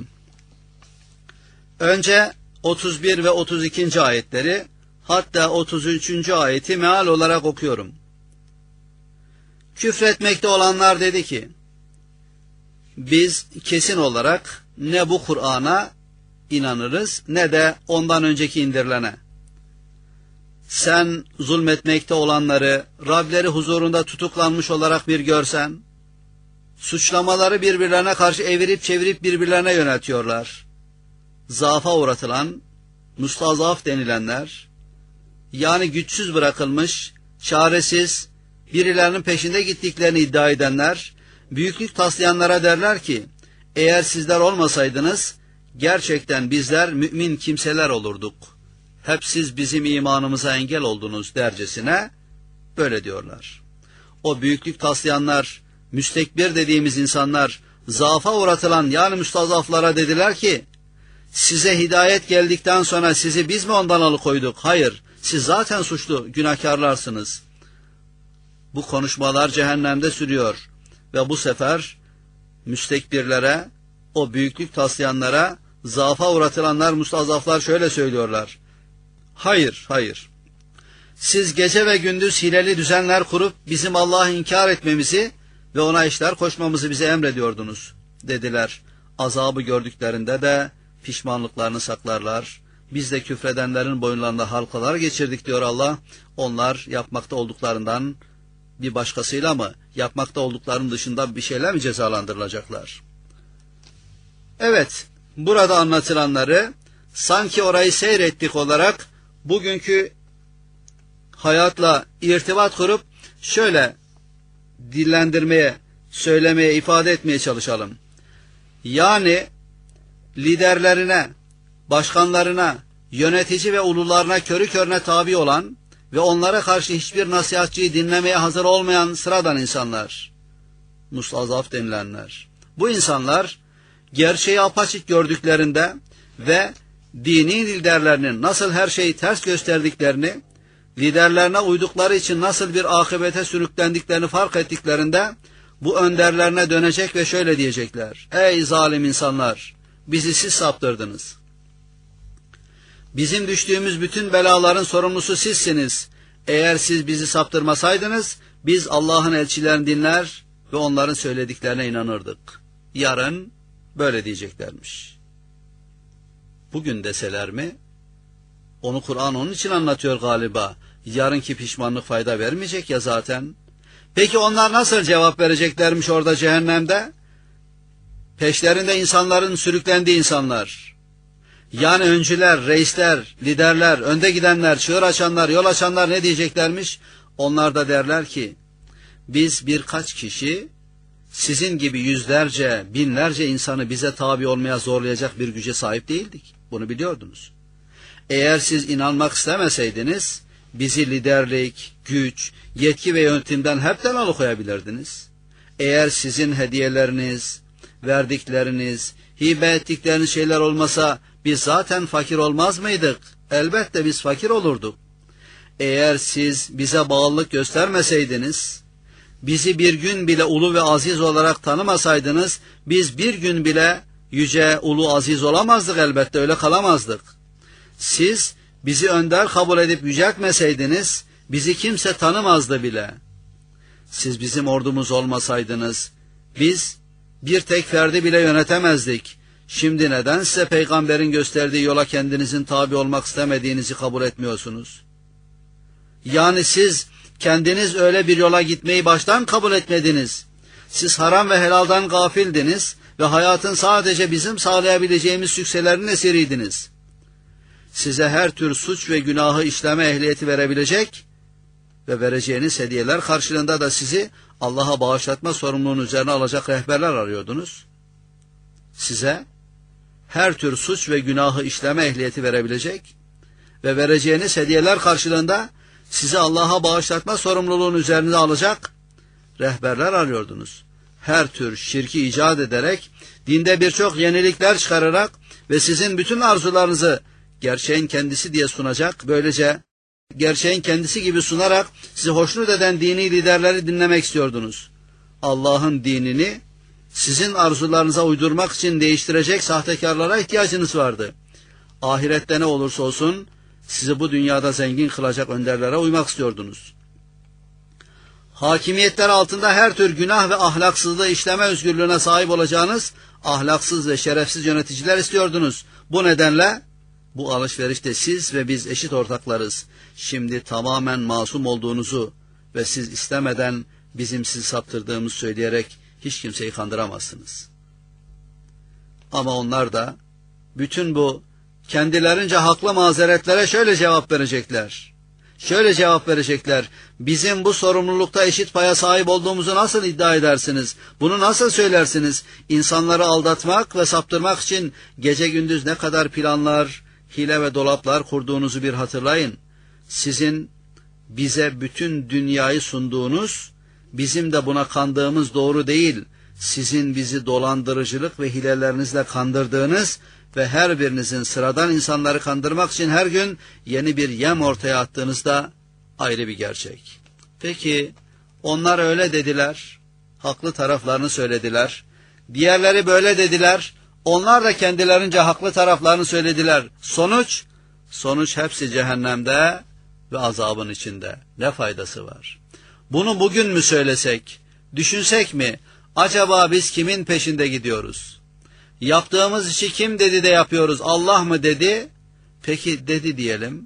Önce otuz bir ve otuz ikinci ayetleri, hatta otuz üçüncü ayeti meal olarak okuyorum. Küfretmekte olanlar dedi ki, biz kesin olarak ne bu Kur'an'a inanırız ne de ondan önceki indirilene. Sen zulmetmekte olanları Rableri huzurunda tutuklanmış olarak bir görsen, suçlamaları birbirlerine karşı evirip çevirip birbirlerine yöneltiyorlar. Zaafa uğratılan, mustazaf denilenler, yani güçsüz bırakılmış, çaresiz, birilerinin peşinde gittiklerini iddia edenler, büyüklük taslayanlara derler ki, eğer sizler olmasaydınız, gerçekten bizler mümin kimseler olurduk. Hep siz bizim imanımıza engel oldunuz dercesine, böyle diyorlar. O büyüklük taslayanlar, müstekbir dediğimiz insanlar, zaafa uğratılan yani müstazaflara dediler ki, size hidayet geldikten sonra sizi biz mi ondan alıkoyduk? Hayır, siz zaten suçlu, günahkarlarsınız. Bu konuşmalar cehennemde sürüyor ve bu sefer müstekbirlere, o büyüklük taslayanlara, zaafa uğratılanlar, müstazaflar şöyle söylüyorlar. Hayır, hayır. Siz gece ve gündüz hileli düzenler kurup bizim Allah'ı inkar etmemizi ve ona eşler koşmamızı bize emrediyordunuz, dediler. Azabı gördüklerinde de pişmanlıklarını saklarlar. Biz de küfredenlerin boyunlarında halkalar geçirdik diyor Allah. Onlar yapmakta olduklarından bir başkasıyla mı, yapmakta olduklarının dışında bir şeyler mi cezalandırılacaklar? Evet, burada anlatılanları sanki orayı seyrettik olarak bugünkü hayatla irtibat kurup şöyle dillendirmeye, söylemeye, ifade etmeye çalışalım. Yani liderlerine, başkanlarına, yönetici ve ulularına körü körüne tabi olan ve onlara karşı hiçbir nasihatçıyı dinlemeye hazır olmayan sıradan insanlar, mustazaf denilenler. Bu insanlar gerçeği apaçık gördüklerinde ve dini liderlerinin nasıl her şeyi ters gösterdiklerini, liderlerine uydukları için nasıl bir akıbete sürüklendiklerini fark ettiklerinde bu önderlerine dönecek ve şöyle diyecekler. Ey zalim insanlar! Bizi siz saptırdınız. Bizim düştüğümüz bütün belaların sorumlusu sizsiniz. Eğer siz bizi saptırmasaydınız, biz Allah'ın elçilerini dinler ve onların söylediklerine inanırdık. Yarın böyle diyeceklermiş. Bugün deseler mi? Onu Kur'an onun için anlatıyor galiba. Yarınki pişmanlık fayda vermeyecek ya zaten. Peki onlar nasıl cevap vereceklermiş orada cehennemde? Peşlerinde insanların sürüklendiği insanlar. Yani öncüler, reisler, liderler, önde gidenler, çığır açanlar, yol açanlar ne diyeceklermiş? Onlar da derler ki, biz birkaç kişi sizin gibi yüzlerce, binlerce insanı bize tabi olmaya zorlayacak bir güce sahip değildik. Bunu biliyordunuz. Eğer siz inanmak istemeseydiniz, bizi liderlik, güç, yetki ve yönetimden hepten alıkoyabilirdiniz. Eğer sizin hediyeleriniz, verdikleriniz, hibe ettikleriniz şeyler olmasa biz zaten fakir olmaz mıydık? Elbette biz fakir olurduk. Eğer siz bize bağlılık göstermeseydiniz, bizi bir gün bile ulu ve aziz olarak tanımasaydınız, biz bir gün bile yüce, ulu, aziz olamazdık elbette, öyle kalamazdık. Siz bizi önder kabul edip yüceltmeseydiniz, bizi kimse tanımazdı bile. Siz bizim ordumuz olmasaydınız, biz bir tek ferdi bile yönetemezdik. Şimdi neden size peygamberin gösterdiği yola kendinizin tabi olmak istemediğinizi kabul etmiyorsunuz? Yani siz kendiniz öyle bir yola gitmeyi baştan kabul etmediniz. Siz haram ve helaldan gafildiniz ve hayatın sadece bizim sağlayabileceğimiz sükselerinin esiriydiniz. Size her tür suç ve günahı işleme ehliyeti verebilecek ve vereceğiniz hediyeler karşılığında da sizi Allah'a bağışlatma sorumluluğunu üzerine alacak rehberler arıyordunuz. Size her tür suç ve günahı işleme ehliyeti verebilecek ve vereceğiniz hediyeler karşılığında sizi Allah'a bağışlatma sorumluluğunu üzerine alacak rehberler arıyordunuz. Her tür şirki icat ederek, dinde birçok yenilikler çıkararak ve sizin bütün arzularınızı gerçeğin kendisi diye sunacak, böylece gerçeğin kendisi gibi sunarak sizi hoşnut eden dini liderleri dinlemek istiyordunuz. Allah'ın dinini sizin arzularınıza uydurmak için değiştirecek sahtekarlara ihtiyacınız vardı. Ahirette ne olursa olsun sizi bu dünyada zengin kılacak önderlere uymak istiyordunuz. Hakimiyetler altında her tür günah ve ahlaksızlığı işleme özgürlüğüne sahip olacağınız ahlaksız ve şerefsiz yöneticiler istiyordunuz. Bu nedenle bu alışverişte siz ve biz eşit ortaklarız. Şimdi tamamen masum olduğunuzu ve siz istemeden bizim sizi saptırdığımızı söyleyerek hiç kimseyi kandıramazsınız. Ama onlar da bütün bu kendilerince haklı mazeretlere şöyle cevap verecekler. Şöyle cevap verecekler. Bizim bu sorumlulukta eşit paya sahip olduğumuzu nasıl iddia edersiniz? Bunu nasıl söylersiniz? İnsanları aldatmak ve saptırmak için gece gündüz ne kadar planlar, hile ve dolaplar kurduğunuzu bir hatırlayın. Sizin bize bütün dünyayı sunduğunuz, bizim de buna kandığımız doğru değil. Sizin bizi dolandırıcılık ve hilelerinizle kandırdığınız ve her birinizin sıradan insanları kandırmak için her gün yeni bir yem ortaya attığınızda ayrı bir gerçek. Peki onlar öyle dediler, haklı taraflarını söylediler. Diğerleri böyle dediler, onlar da kendilerince haklı taraflarını söylediler. Sonuç, sonuç hepsi cehennemde ve azabın içinde. Ne faydası var? Bunu bugün mü söylesek, düşünsek mi? Acaba biz kimin peşinde gidiyoruz? Yaptığımız işi kim dedi de yapıyoruz? Allah mı dedi? Peki dedi diyelim.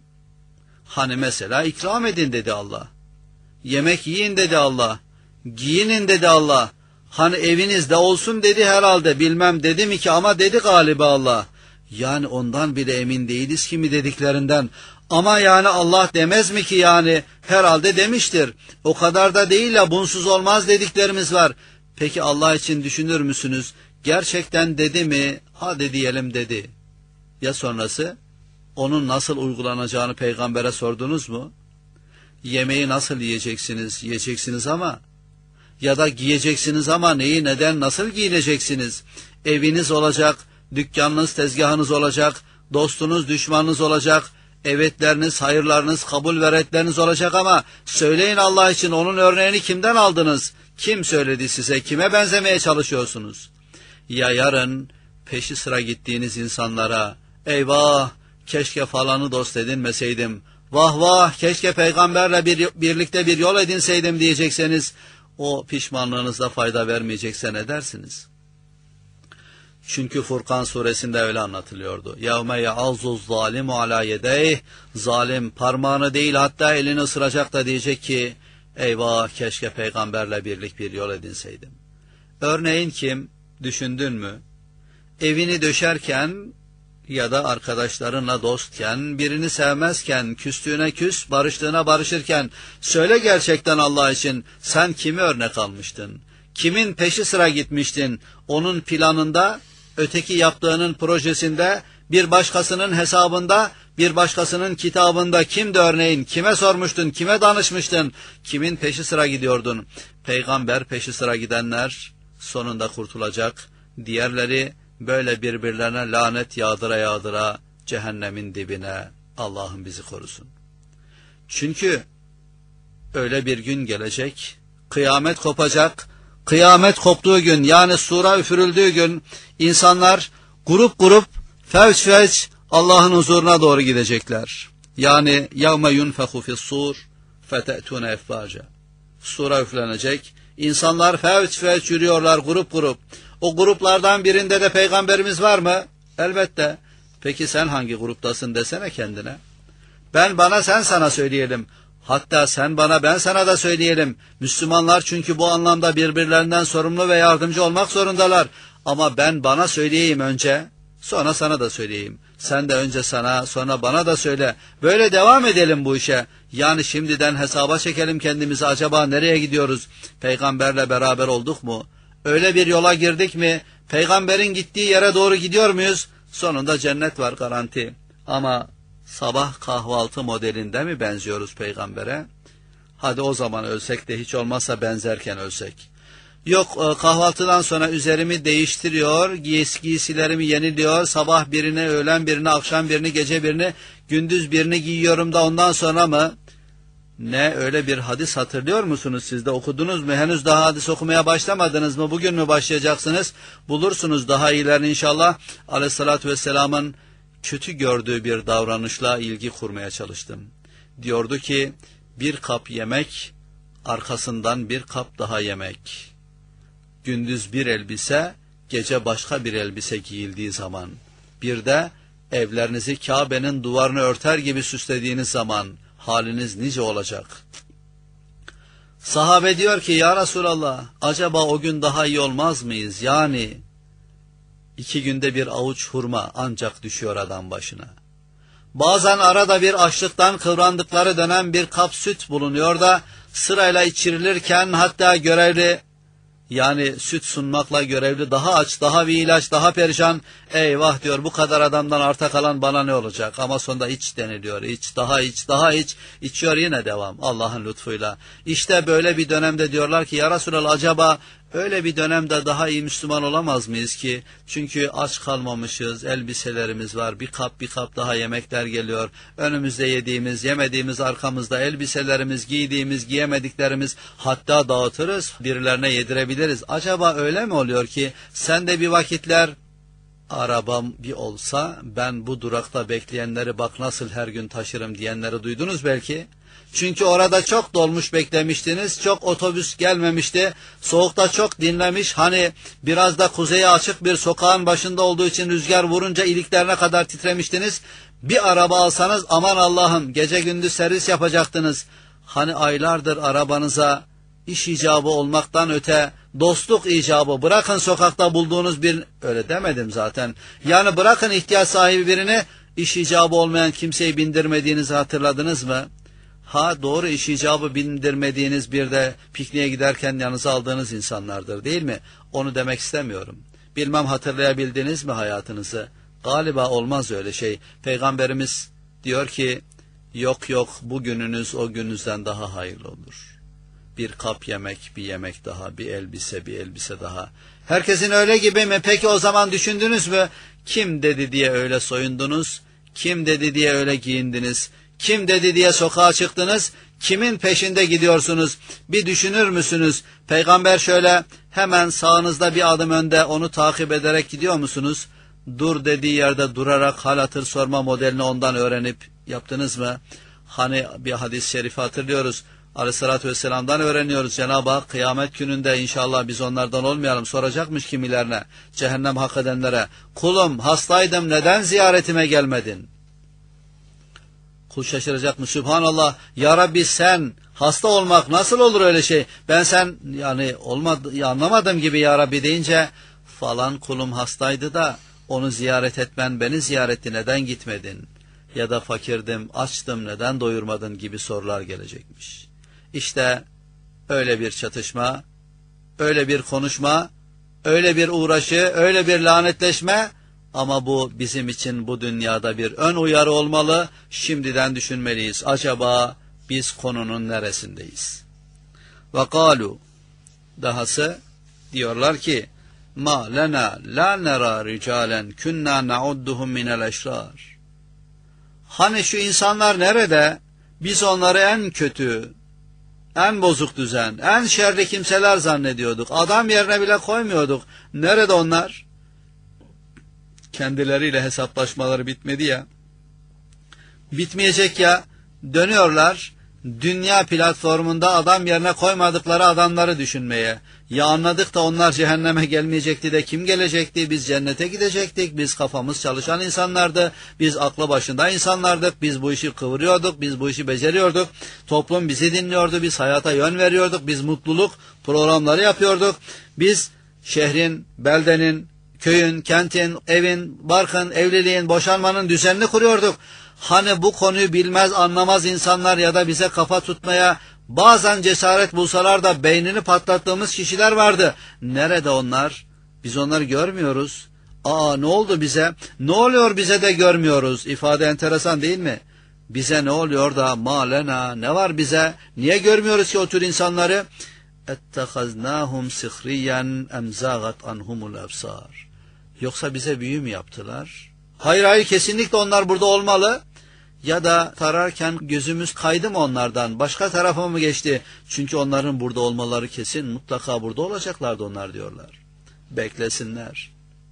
Hani mesela ikram edin dedi Allah. Yemek yiyin dedi Allah. Giyinin dedi Allah. Hani evinizde olsun dedi herhalde. Bilmem dedi mi ki ama dedi galiba Allah. Yani ondan bile emin değiliz kimi dediklerinden. Ama yani Allah demez mi ki yani herhalde demiştir. O kadar da değil ya bunsuz olmaz dediklerimiz var. Peki Allah için düşünür müsünüz? Gerçekten dedi mi? Hadi diyelim dedi. Ya sonrası? Onun nasıl uygulanacağını peygambere sordunuz mu? Yemeği nasıl yiyeceksiniz? Yiyeceksiniz ama ya da giyeceksiniz ama neyi, neden, nasıl giyineceksiniz? Eviniz olacak, dükkanınız, tezgahınız olacak, dostunuz, düşmanınız olacak, evetleriniz, hayırlarınız, kabul ve reddleriniz olacak ama söyleyin Allah için onun örneğini kimden aldınız? Kim söyledi size? Kime benzemeye çalışıyorsunuz? Ya yarın peşi sıra gittiğiniz insanlara eyvah keşke falanı dost edinmeseydim, vah vah keşke peygamberle bir, birlikte bir yol edinseydim diyecekseniz o pişmanlığınızda fayda vermeyecekse ne dersiniz? Çünkü Furkan suresinde öyle anlatılıyordu. يَوْمَ يَعَظُّ الظَّالِمُ عَلَى يَدَيْهِ Zalim parmağını değil hatta elini ısıracak da diyecek ki eyvah keşke peygamberle birlik bir yol edinseydim. Örneğin kim? Düşündün mü? Evini döşerken ya da arkadaşlarınla dostken, birini sevmezken, küstüğüne küs, barıştığına barışırken söyle gerçekten Allah için sen kimi örnek almıştın? Kimin peşi sıra gitmiştin? Onun planında, öteki yaptığının projesinde, bir başkasının hesabında, bir başkasının kitabında kimdi örneğin? Kime sormuştun? Kime danışmıştın? Kimin peşi sıra gidiyordun? Peygamber peşi sıra gidenler sonunda kurtulacak. Diğerleri böyle birbirlerine lanet yağdıra yağdıra cehennemin dibine. Allah'ım bizi korusun. Çünkü öyle bir gün gelecek, kıyamet kopacak. Kıyamet koptuğu gün, yani sura üfürüldüğü gün insanlar grup grup fevç fevç Allah'ın huzuruna doğru gidecekler. Yani yevme yunfehu fis-sur fete'tune efvaca. Sura üflenecek. İnsanlar fevç fevç yürüyorlar grup grup. O gruplardan birinde de peygamberimiz var mı? Elbette. Peki sen hangi gruptasın desene kendine. Ben bana sen sana söyleyelim. Hatta sen bana ben sana da söyleyelim. Müslümanlar çünkü bu anlamda birbirlerinden sorumlu ve yardımcı olmak zorundalar. Ama ben bana söyleyeyim önce, sonra sana da söyleyeyim. Sen de önce sana, sonra bana da söyle. Böyle devam edelim bu işe. Yani şimdiden hesaba çekelim kendimizi. Acaba nereye gidiyoruz? Peygamberle beraber olduk mu? Öyle bir yola girdik mi? Peygamberin gittiği yere doğru gidiyor muyuz? Sonunda cennet var garanti. Ama sabah kahvaltı modelinde mi benziyoruz peygambere? Hadi o zaman ölsek de hiç olmazsa benzerken ölsek. Yok kahvaltıdan sonra üzerimi değiştiriyor, giys giysilerimi yeniliyor, sabah birini, öğlen birini, akşam birini, gece birini, gündüz birini giyiyorum da ondan sonra mı? Ne, öyle bir hadis hatırlıyor musunuz siz de, okudunuz mu? Henüz daha hadis okumaya başlamadınız mı? Bugün mü başlayacaksınız? Bulursunuz daha iyilerini inşallah. Aleyhissalatü vesselamın kötü gördüğü bir davranışla ilgi kurmaya çalıştım. Diyordu ki bir kap yemek, arkasından bir kap daha yemek. Gündüz bir elbise, gece başka bir elbise giyildiği zaman. Bir de evlerinizi Kabe'nin duvarını örter gibi süslediğiniz zaman haliniz nice olacak? Sahabe diyor ki ya Resulallah, acaba o gün daha iyi olmaz mıyız? Yani iki günde bir avuç hurma ancak düşüyor adam başına. Bazen arada bir açlıktan kıvrandıkları dönem bir kap süt bulunuyor da sırayla içirilirken hatta görevli, yani süt sunmakla görevli daha aç, daha bir ilaç, daha perişan. Eyvah diyor, bu kadar adamdan arta kalan bana ne olacak? Ama sonunda iç deniliyor. İç, daha iç, daha iç. İçiyor yine devam Allah'ın lütfuyla. İşte böyle bir dönemde diyorlar ki ya Resulallah, acaba öyle bir dönemde daha iyi Müslüman olamaz mıyız ki? Çünkü aç kalmamışız, elbiselerimiz var, bir kap bir kap daha yemekler geliyor. Önümüzde yediğimiz, yemediğimiz, arkamızda elbiselerimiz, giydiğimiz, giyemediklerimiz, hatta dağıtırız, birilerine yedirebiliriz. Acaba öyle mi oluyor ki sen de bir vakitler arabam bir olsa ben bu durakta bekleyenleri bak nasıl her gün taşırım diyenleri duydunuz belki. Çünkü orada çok dolmuş beklemiştiniz, çok otobüs gelmemişti, soğukta çok dinlemiş, hani biraz da kuzeye açık bir sokağın başında olduğu için rüzgar vurunca iliklerine kadar titremiştiniz. Bir araba alsanız aman Allah'ım gece gündüz servis yapacaktınız. Hani aylardır arabanıza iş icabı olmaktan öte dostluk icabı, bırakın sokakta bulduğunuz bir, öyle demedim zaten. Yani bırakın ihtiyaç sahibi birini, iş icabı olmayan kimseyi bindirmediğinizi hatırladınız mı? Ha doğru, iş icabı bindirmediğiniz bir de pikniğe giderken yanınıza aldığınız insanlardır değil mi? Onu demek istemiyorum. Bilmem hatırlayabildiniz mi hayatınızı? Galiba olmaz öyle şey. Peygamberimiz diyor ki yok yok, bugününüz o gününüzden daha hayırlı olur. Bir kap yemek, bir yemek daha, bir elbise, bir elbise daha. Herkesin öyle gibi mi? Peki o zaman düşündünüz mü? Kim dedi diye öyle soyundunuz? Kim dedi diye öyle giyindiniz? Kim dedi diye sokağa çıktınız? Kimin peşinde gidiyorsunuz? Bir düşünür müsünüz? Peygamber şöyle hemen sağınızda bir adım önde, onu takip ederek gidiyor musunuz? Dur dediği yerde durarak hal hatır sorma modelini ondan öğrenip yaptınız mı? Hani bir hadis-i şerifi hatırlıyoruz. Aleyhissalatü vesselam'dan öğreniyoruz. Cenab-ı Hak kıyamet gününde inşallah biz onlardan olmayalım soracakmış kimilerine, cehennem hak edenlere. Kulum hastaydım, neden ziyaretime gelmedin? Kul şaşıracak mı? Sübhanallah, ya Rabbi sen hasta olmak nasıl olur öyle şey? Ben sen yani olmadı, anlamadım gibi ya Rabbi deyince, falan kulum hastaydı da onu ziyaret etmen beni ziyaretti, neden gitmedin? Ya da fakirdim, açtım, neden doyurmadın gibi sorular gelecekmiş. İşte öyle bir çatışma, öyle bir konuşma, öyle bir uğraşı, öyle bir lanetleşme, ama bu bizim için bu dünyada bir ön uyarı olmalı. Şimdiden düşünmeliyiz. Acaba biz konunun neresindeyiz? وَقَالُوا Dahası diyorlar ki, ma lena la nera ricalen kunna na'udduhum minel eşrar. Hani şu insanlar nerede? Biz onları en kötü, en bozuk düzen, en şerli kimseler zannediyorduk. Adam yerine bile koymuyorduk. Nerede onlar? Kendileriyle hesaplaşmaları bitmedi ya. Bitmeyecek ya. Dönüyorlar dünya platformunda adam yerine koymadıkları adamları düşünmeye. Ya anladık da onlar cehenneme gelmeyecekti de kim gelecekti? Biz cennete gidecektik. Biz kafamız çalışan insanlardı. Biz aklı başında insanlardık. Biz bu işi kıvırıyorduk. Biz bu işi beceriyorduk. Toplum bizi dinliyordu. Biz hayata yön veriyorduk. Biz mutluluk programları yapıyorduk. Biz şehrin, beldenin, köyün, kentin, evin, barkın, evliliğin, boşanmanın düzenini kuruyorduk. Hani bu konuyu bilmez, anlamaz insanlar ya da bize kafa tutmaya bazen cesaret bulsalar da beynini patlattığımız kişiler vardı. Nerede onlar? Biz onları görmüyoruz. Aa, ne oldu bize? Ne oluyor bize de görmüyoruz? İfade enteresan değil mi? Bize ne oluyor da malena, ne var bize? Niye görmüyoruz ki o tür insanları? اَتَّخَذْنَاهُمْ سِخْرِيًّا اَمْزَاغَتْ عَنْهُمُ الْاَبْصَارِ Yoksa bize büyü mü yaptılar? Hayır hayır, kesinlikle onlar burada olmalı. Ya da tararken gözümüz kaydı mı onlardan? Başka tarafa mı geçti? Çünkü onların burada olmaları kesin. Mutlaka burada olacaklardı onlar diyorlar. Beklesinler.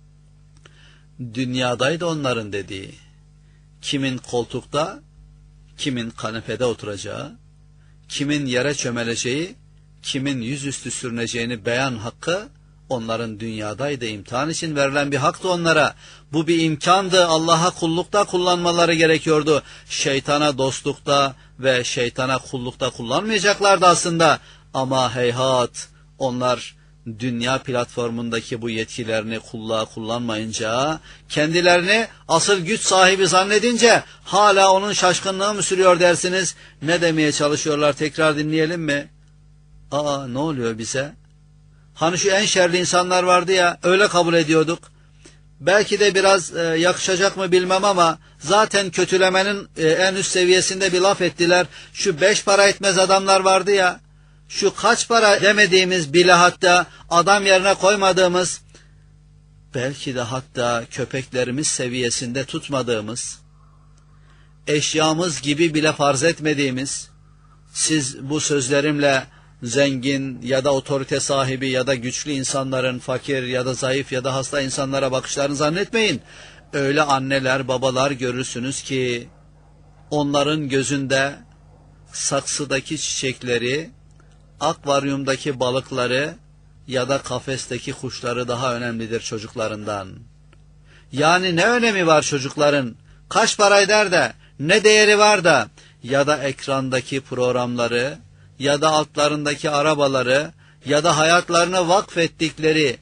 Dünyadaydı onların dediği. Kimin koltukta, kimin kanepede oturacağı, kimin yere çömeleceği, kimin yüzüstü sürüneceğini beyan hakkı onların dünyadaydı. İmtihan için verilen bir haktı onlara. Bu bir imkandı. Allah'a kullukta kullanmaları gerekiyordu. Şeytana dostlukta ve şeytana kullukta kullanmayacaklardı aslında. Ama heyhat, onlar dünya platformundaki bu yetkilerini kulluğa kullanmayınca, kendilerini asıl güç sahibi zannedince hala onun şaşkınlığı mı sürüyor dersiniz? Ne demeye çalışıyorlar? Tekrar dinleyelim mi? Aa, ne oluyor bize? Hani şu en şerli insanlar vardı ya, öyle kabul ediyorduk. Belki de biraz e, yakışacak mı bilmem ama zaten kötülemenin e, en üst seviyesinde bir laf ettiler. Şu beş para etmez adamlar vardı ya, şu kaç para demediğimiz bile, hatta adam yerine koymadığımız, belki de hatta köpeklerimiz seviyesinde tutmadığımız, eşyamız gibi bile farz etmediğimiz, siz bu sözlerimle zengin ya da otorite sahibi ya da güçlü insanların fakir ya da zayıf ya da hasta insanlara bakışlarını zannetmeyin. Öyle anneler, babalar görürsünüz ki onların gözünde saksıdaki çiçekleri, akvaryumdaki balıkları ya da kafesteki kuşları daha önemlidir çocuklarından. Yani ne önemi var çocukların? Kaç para eder de, ne değeri var da, ya da ekrandaki programları, ya da altlarındaki arabaları, ya da hayatlarını vakfettikleri,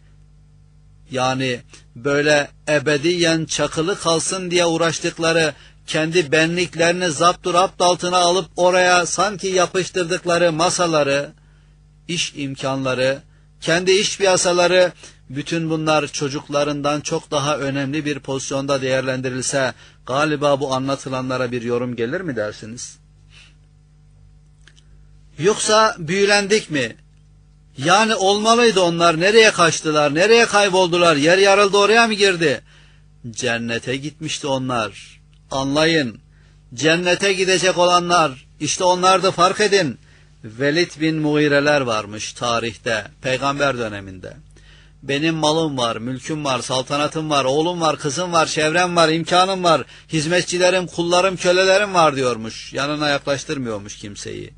yani böyle ebediyen çakılı kalsın diye uğraştıkları, kendi benliklerini zapturapt altına alıp oraya sanki yapıştırdıkları masaları, iş imkanları, kendi iş piyasaları, bütün bunlar çocuklarından çok daha önemli bir pozisyonda değerlendirilse, galiba bu anlatılanlara bir yorum gelir mi dersiniz? Yoksa büyülendik mi? Yani olmalıydı onlar. Nereye kaçtılar? Nereye kayboldular? Yer yarıldı, oraya mı girdi? Cennete gitmişti onlar. Anlayın. Cennete gidecek olanlar, işte onlar da fark edin. Velid bin Mughireler varmış tarihte, peygamber döneminde. Benim malım var, mülküm var, saltanatım var, oğlum var, kızım var, çevrem var, imkanım var, hizmetçilerim, kullarım, kölelerim var diyormuş. Yanına yaklaştırmıyormuş kimseyi.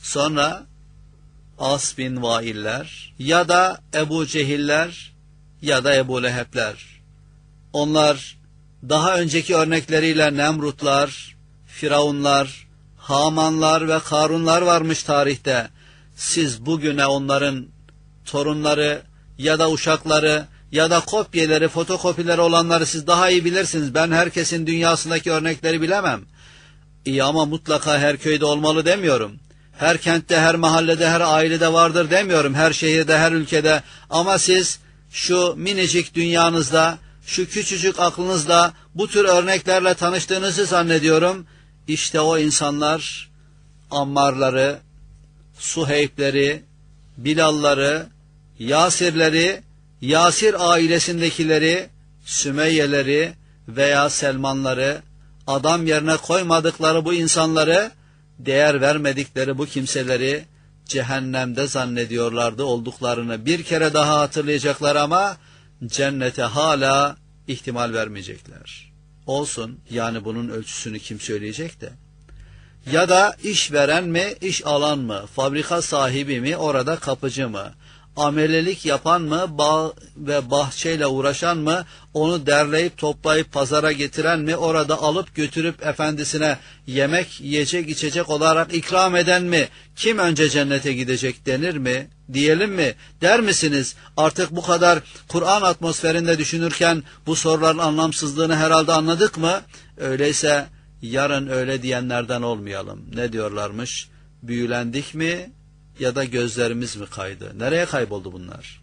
Sonra As bin Vailler ya da Ebu Cehiller ya da Ebu Lehebler. Onlar daha önceki örnekleriyle Nemrutlar, Firavunlar, Hamanlar ve Karunlar varmış tarihte. Siz bugüne onların torunları ya da uşakları ya da kopyeleri, fotokopileri olanları siz daha iyi bilirsiniz. Ben herkesin dünyasındaki örnekleri bilemem. İyi ama mutlaka her köyde olmalı demiyorum. Her kentte, her mahallede, her ailede vardır demiyorum. Her şehirde, her ülkede. Ama siz şu minicik dünyanızda, şu küçücük aklınızla bu tür örneklerle tanıştığınızı zannediyorum. İşte o insanlar Ammarları, Suheybleri, Bilalları, Yasirleri, Yasir ailesindekileri, Sümeyyeleri veya Selmanları, adam yerine koymadıkları bu insanları, değer vermedikleri bu kimseleri cehennemde zannediyorlardı olduklarını. Bir kere daha hatırlayacaklar ama cennete hala ihtimal vermeyecekler. Olsun, yani bunun ölçüsünü kim söyleyecek de? Ya da işveren mi, iş alan mı, fabrika sahibi mi, orada kapıcı mı, amelelik yapan mı, bağ ve bahçeyle uğraşan mı, onu derleyip toplayıp pazara getiren mi, orada alıp götürüp efendisine yemek, yiyecek, içecek olarak ikram eden mi, kim önce cennete gidecek denir mi, diyelim mi, der misiniz? Artık bu kadar Kur'an atmosferinde düşünürken bu soruların anlamsızlığını herhalde anladık mı? Öyleyse yarın öyle diyenlerden olmayalım. Ne diyorlarmış? Büyülendik mi ya da gözlerimiz mi kaydı? Nereye kayboldu bunlar?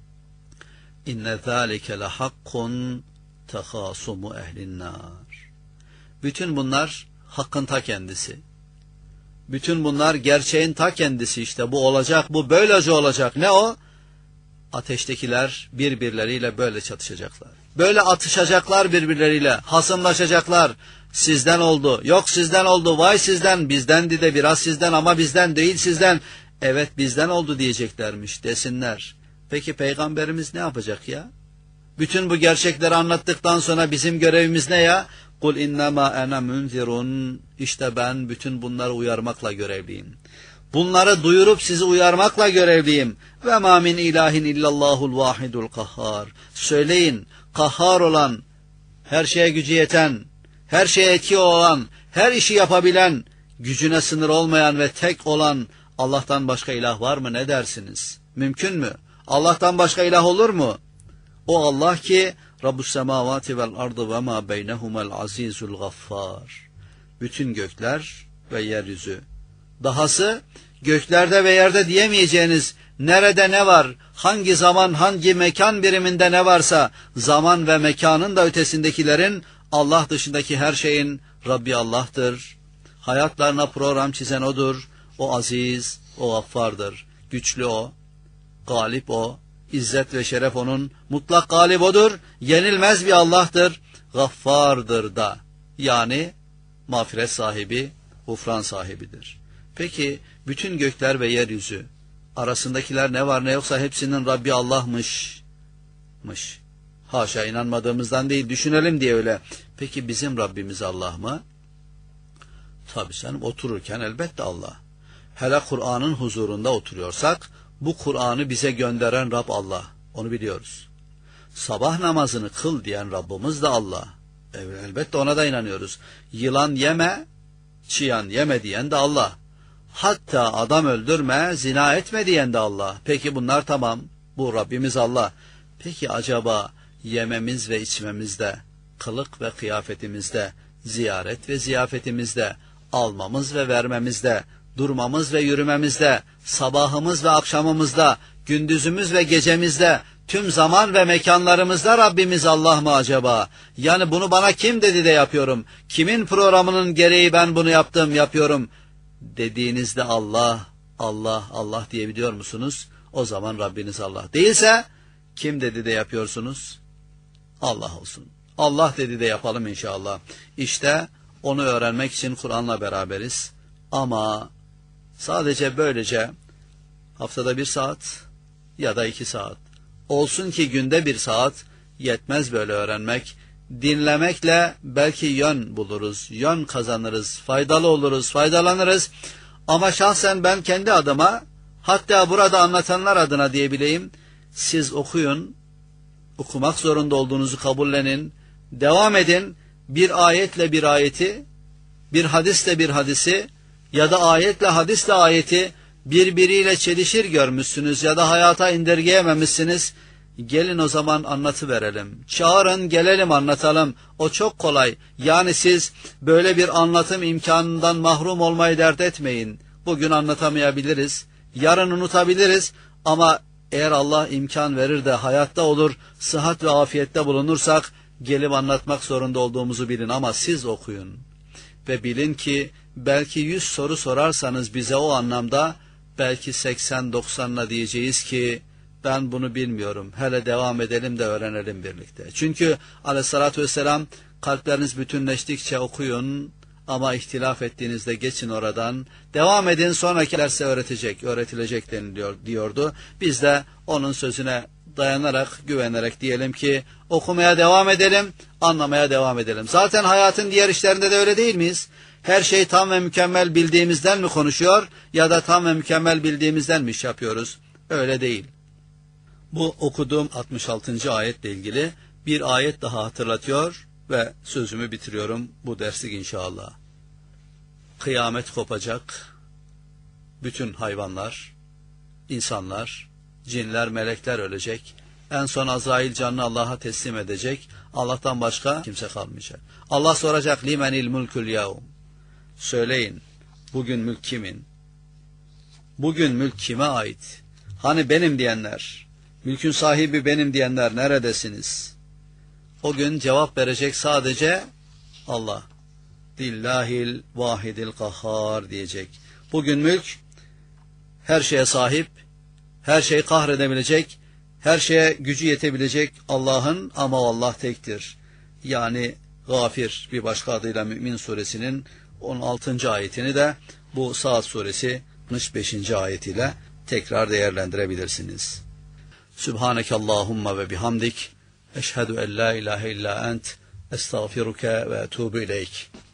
İnne zâlike lehakkun tehâsumu ehlinnâr. Bütün bunlar hakkın ta kendisi. Bütün bunlar gerçeğin ta kendisi işte. Bu olacak, bu böylece olacak. Ne o? Ateştekiler birbirleriyle böyle çatışacaklar. Böyle atışacaklar birbirleriyle, hasımlaşacaklar. Sizden oldu, yok sizden oldu, vay sizden, bizdendi de biraz sizden ama bizden değil sizden. Evet bizden oldu diyeceklermiş, desinler. Peki Peygamberimiz ne yapacak ya? Bütün bu gerçekleri anlattıktan sonra bizim görevimiz ne ya? Kul innema ene munzirun. İşte ben bütün bunları uyarmakla görevliyim. Bunları duyurup sizi uyarmakla görevliyim. Ve ma min ilahin illallahul vahidul kahhar. Söyleyin, kahhar olan, her şeye gücü yeten, her şeye etki olan, her işi yapabilen, gücüne sınır olmayan ve tek olan Allah'tan başka ilah var mı, ne dersiniz? Mümkün mü? Allah'tan başka ilah olur mu? O Allah ki Rabbus semavati vel ardı ve ma beynehumel azizul gaffar. Bütün gökler ve yeryüzü. Dahası göklerde ve yerde diyemeyeceğiniz nerede ne var, hangi zaman, hangi mekan biriminde ne varsa, zaman ve mekanın da ötesindekilerin, Allah dışındaki her şeyin Rabbi Allah'tır. Hayatlarına program çizen O'dur. O aziz, O gaffardır. Güçlü O, galip O, İzzet ve şeref O'nun, mutlak galip O'dur. Yenilmez bir Allah'tır. Gaffardır da. Yani mağfiret sahibi, gufran sahibidir. Peki bütün gökler ve yeryüzü arasındakiler ne var ne yoksa hepsinin Rabbi Allah'mış. Mış. Haşa, inanmadığımızdan değil, düşünelim diye öyle. Peki bizim Rabbimiz Allah mı? Tabii canım, otururken elbette Allah. Hele Kur'an'ın huzurunda oturuyorsak bu Kur'an'ı bize gönderen Rab Allah. Onu biliyoruz. Sabah namazını kıl diyen Rabbimiz de Allah. Evet, elbette ona da inanıyoruz. Yılan yeme, çıyan yeme diyen de Allah. Hatta adam öldürme, zina etme diyen de Allah. Peki bunlar tamam. Bu Rabbimiz Allah. Peki acaba yememiz ve içmemizde, kılık ve kıyafetimizde, ziyaret ve ziyafetimizde, almamız ve vermemizde, durmamız ve yürümemizde, sabahımız ve akşamımızda, gündüzümüz ve gecemizde, tüm zaman ve mekanlarımızda Rabbimiz Allah mı acaba? Yani bunu bana kim dedi de yapıyorum? Kimin programının gereği ben bunu yaptım, yapıyorum? Dediğinizde Allah, Allah, Allah diyebiliyor musunuz? O zaman Rabbiniz Allah. Değilse kim dedi de yapıyorsunuz? Allah olsun. Allah dedi de yapalım inşallah. İşte onu öğrenmek için Kur'an'la beraberiz. Ama sadece böylece haftada bir saat ya da iki saat. Olsun ki günde bir saat yetmez böyle öğrenmek. Dinlemekle belki yön buluruz, yön kazanırız, faydalı oluruz, faydalanırız. Ama şahsen ben kendi adıma, hatta burada anlatanlar adına diyebileyim, siz okuyun, okumak zorunda olduğunuzu kabullenin, devam edin, bir ayetle bir ayeti, bir hadisle bir hadisi ya da ayetle hadisle ayeti birbiriyle çelişir görmüşsünüz ya da hayata indirgeyememişsiniz. Gelin o zaman anlatıverelim. Çağırın, gelelim anlatalım. O çok kolay. Yani siz böyle bir anlatım imkanından mahrum olmayı dert etmeyin. Bugün anlatamayabiliriz, yarın unutabiliriz ama eğer Allah imkan verir de hayatta olur, sıhhat ve afiyette bulunursak gelip anlatmak zorunda olduğumuzu bilin. Ama siz okuyun ve bilin ki belki yüz soru sorarsanız bize o anlamda belki seksen doksanla diyeceğiz ki ben bunu bilmiyorum. Hele devam edelim de öğrenelim birlikte. Çünkü aleyhissalatü vesselam kalpleriniz bütünleştikçe okuyun ama ihtilaf ettiğinizde geçin oradan. Devam edin, sonraki derse öğretecek, öğretilecek deniliyor diyordu. Biz de onun sözüne dayanarak, güvenerek diyelim ki okumaya devam edelim, anlamaya devam edelim. Zaten hayatın diğer işlerinde de öyle değil miyiz? Her şey tam ve mükemmel bildiğimizden mi konuşuyor ya da tam ve mükemmel bildiğimizden mi iş yapıyoruz? Öyle değil. Bu okuduğum altmış altıncı ayetle ilgili bir ayet daha hatırlatıyor ve sözümü bitiriyorum bu derslik inşallah. Kıyamet kopacak, bütün hayvanlar, insanlar, cinler, melekler ölecek, en son Azrail canını Allah'a teslim edecek, Allah'tan başka kimse kalmayacak. Allah soracak, limenil mulkul yevm. Söyleyin, bugün mülk kimin? Bugün mülk kime ait? Hani benim diyenler, mülkün sahibi benim diyenler neredesiniz? O gün cevap verecek sadece Allah. Lillahil vahidil kahhar diyecek. Bugün mülk her şeye sahip, her şeyi kahredebilecek, her şeye gücü yetebilecek Allah'ın, ama Allah tektir. Yani Gafir, bir başka adıyla Mümin suresinin on altıncı ayetini de bu Saat suresi altmış beşinci ayetiyle tekrar değerlendirebilirsiniz. Sübhaneke Allahumma ve bihamdik. Eşhedü en la ilahe illa ent. Estağfiruke ve etûbü ileyk.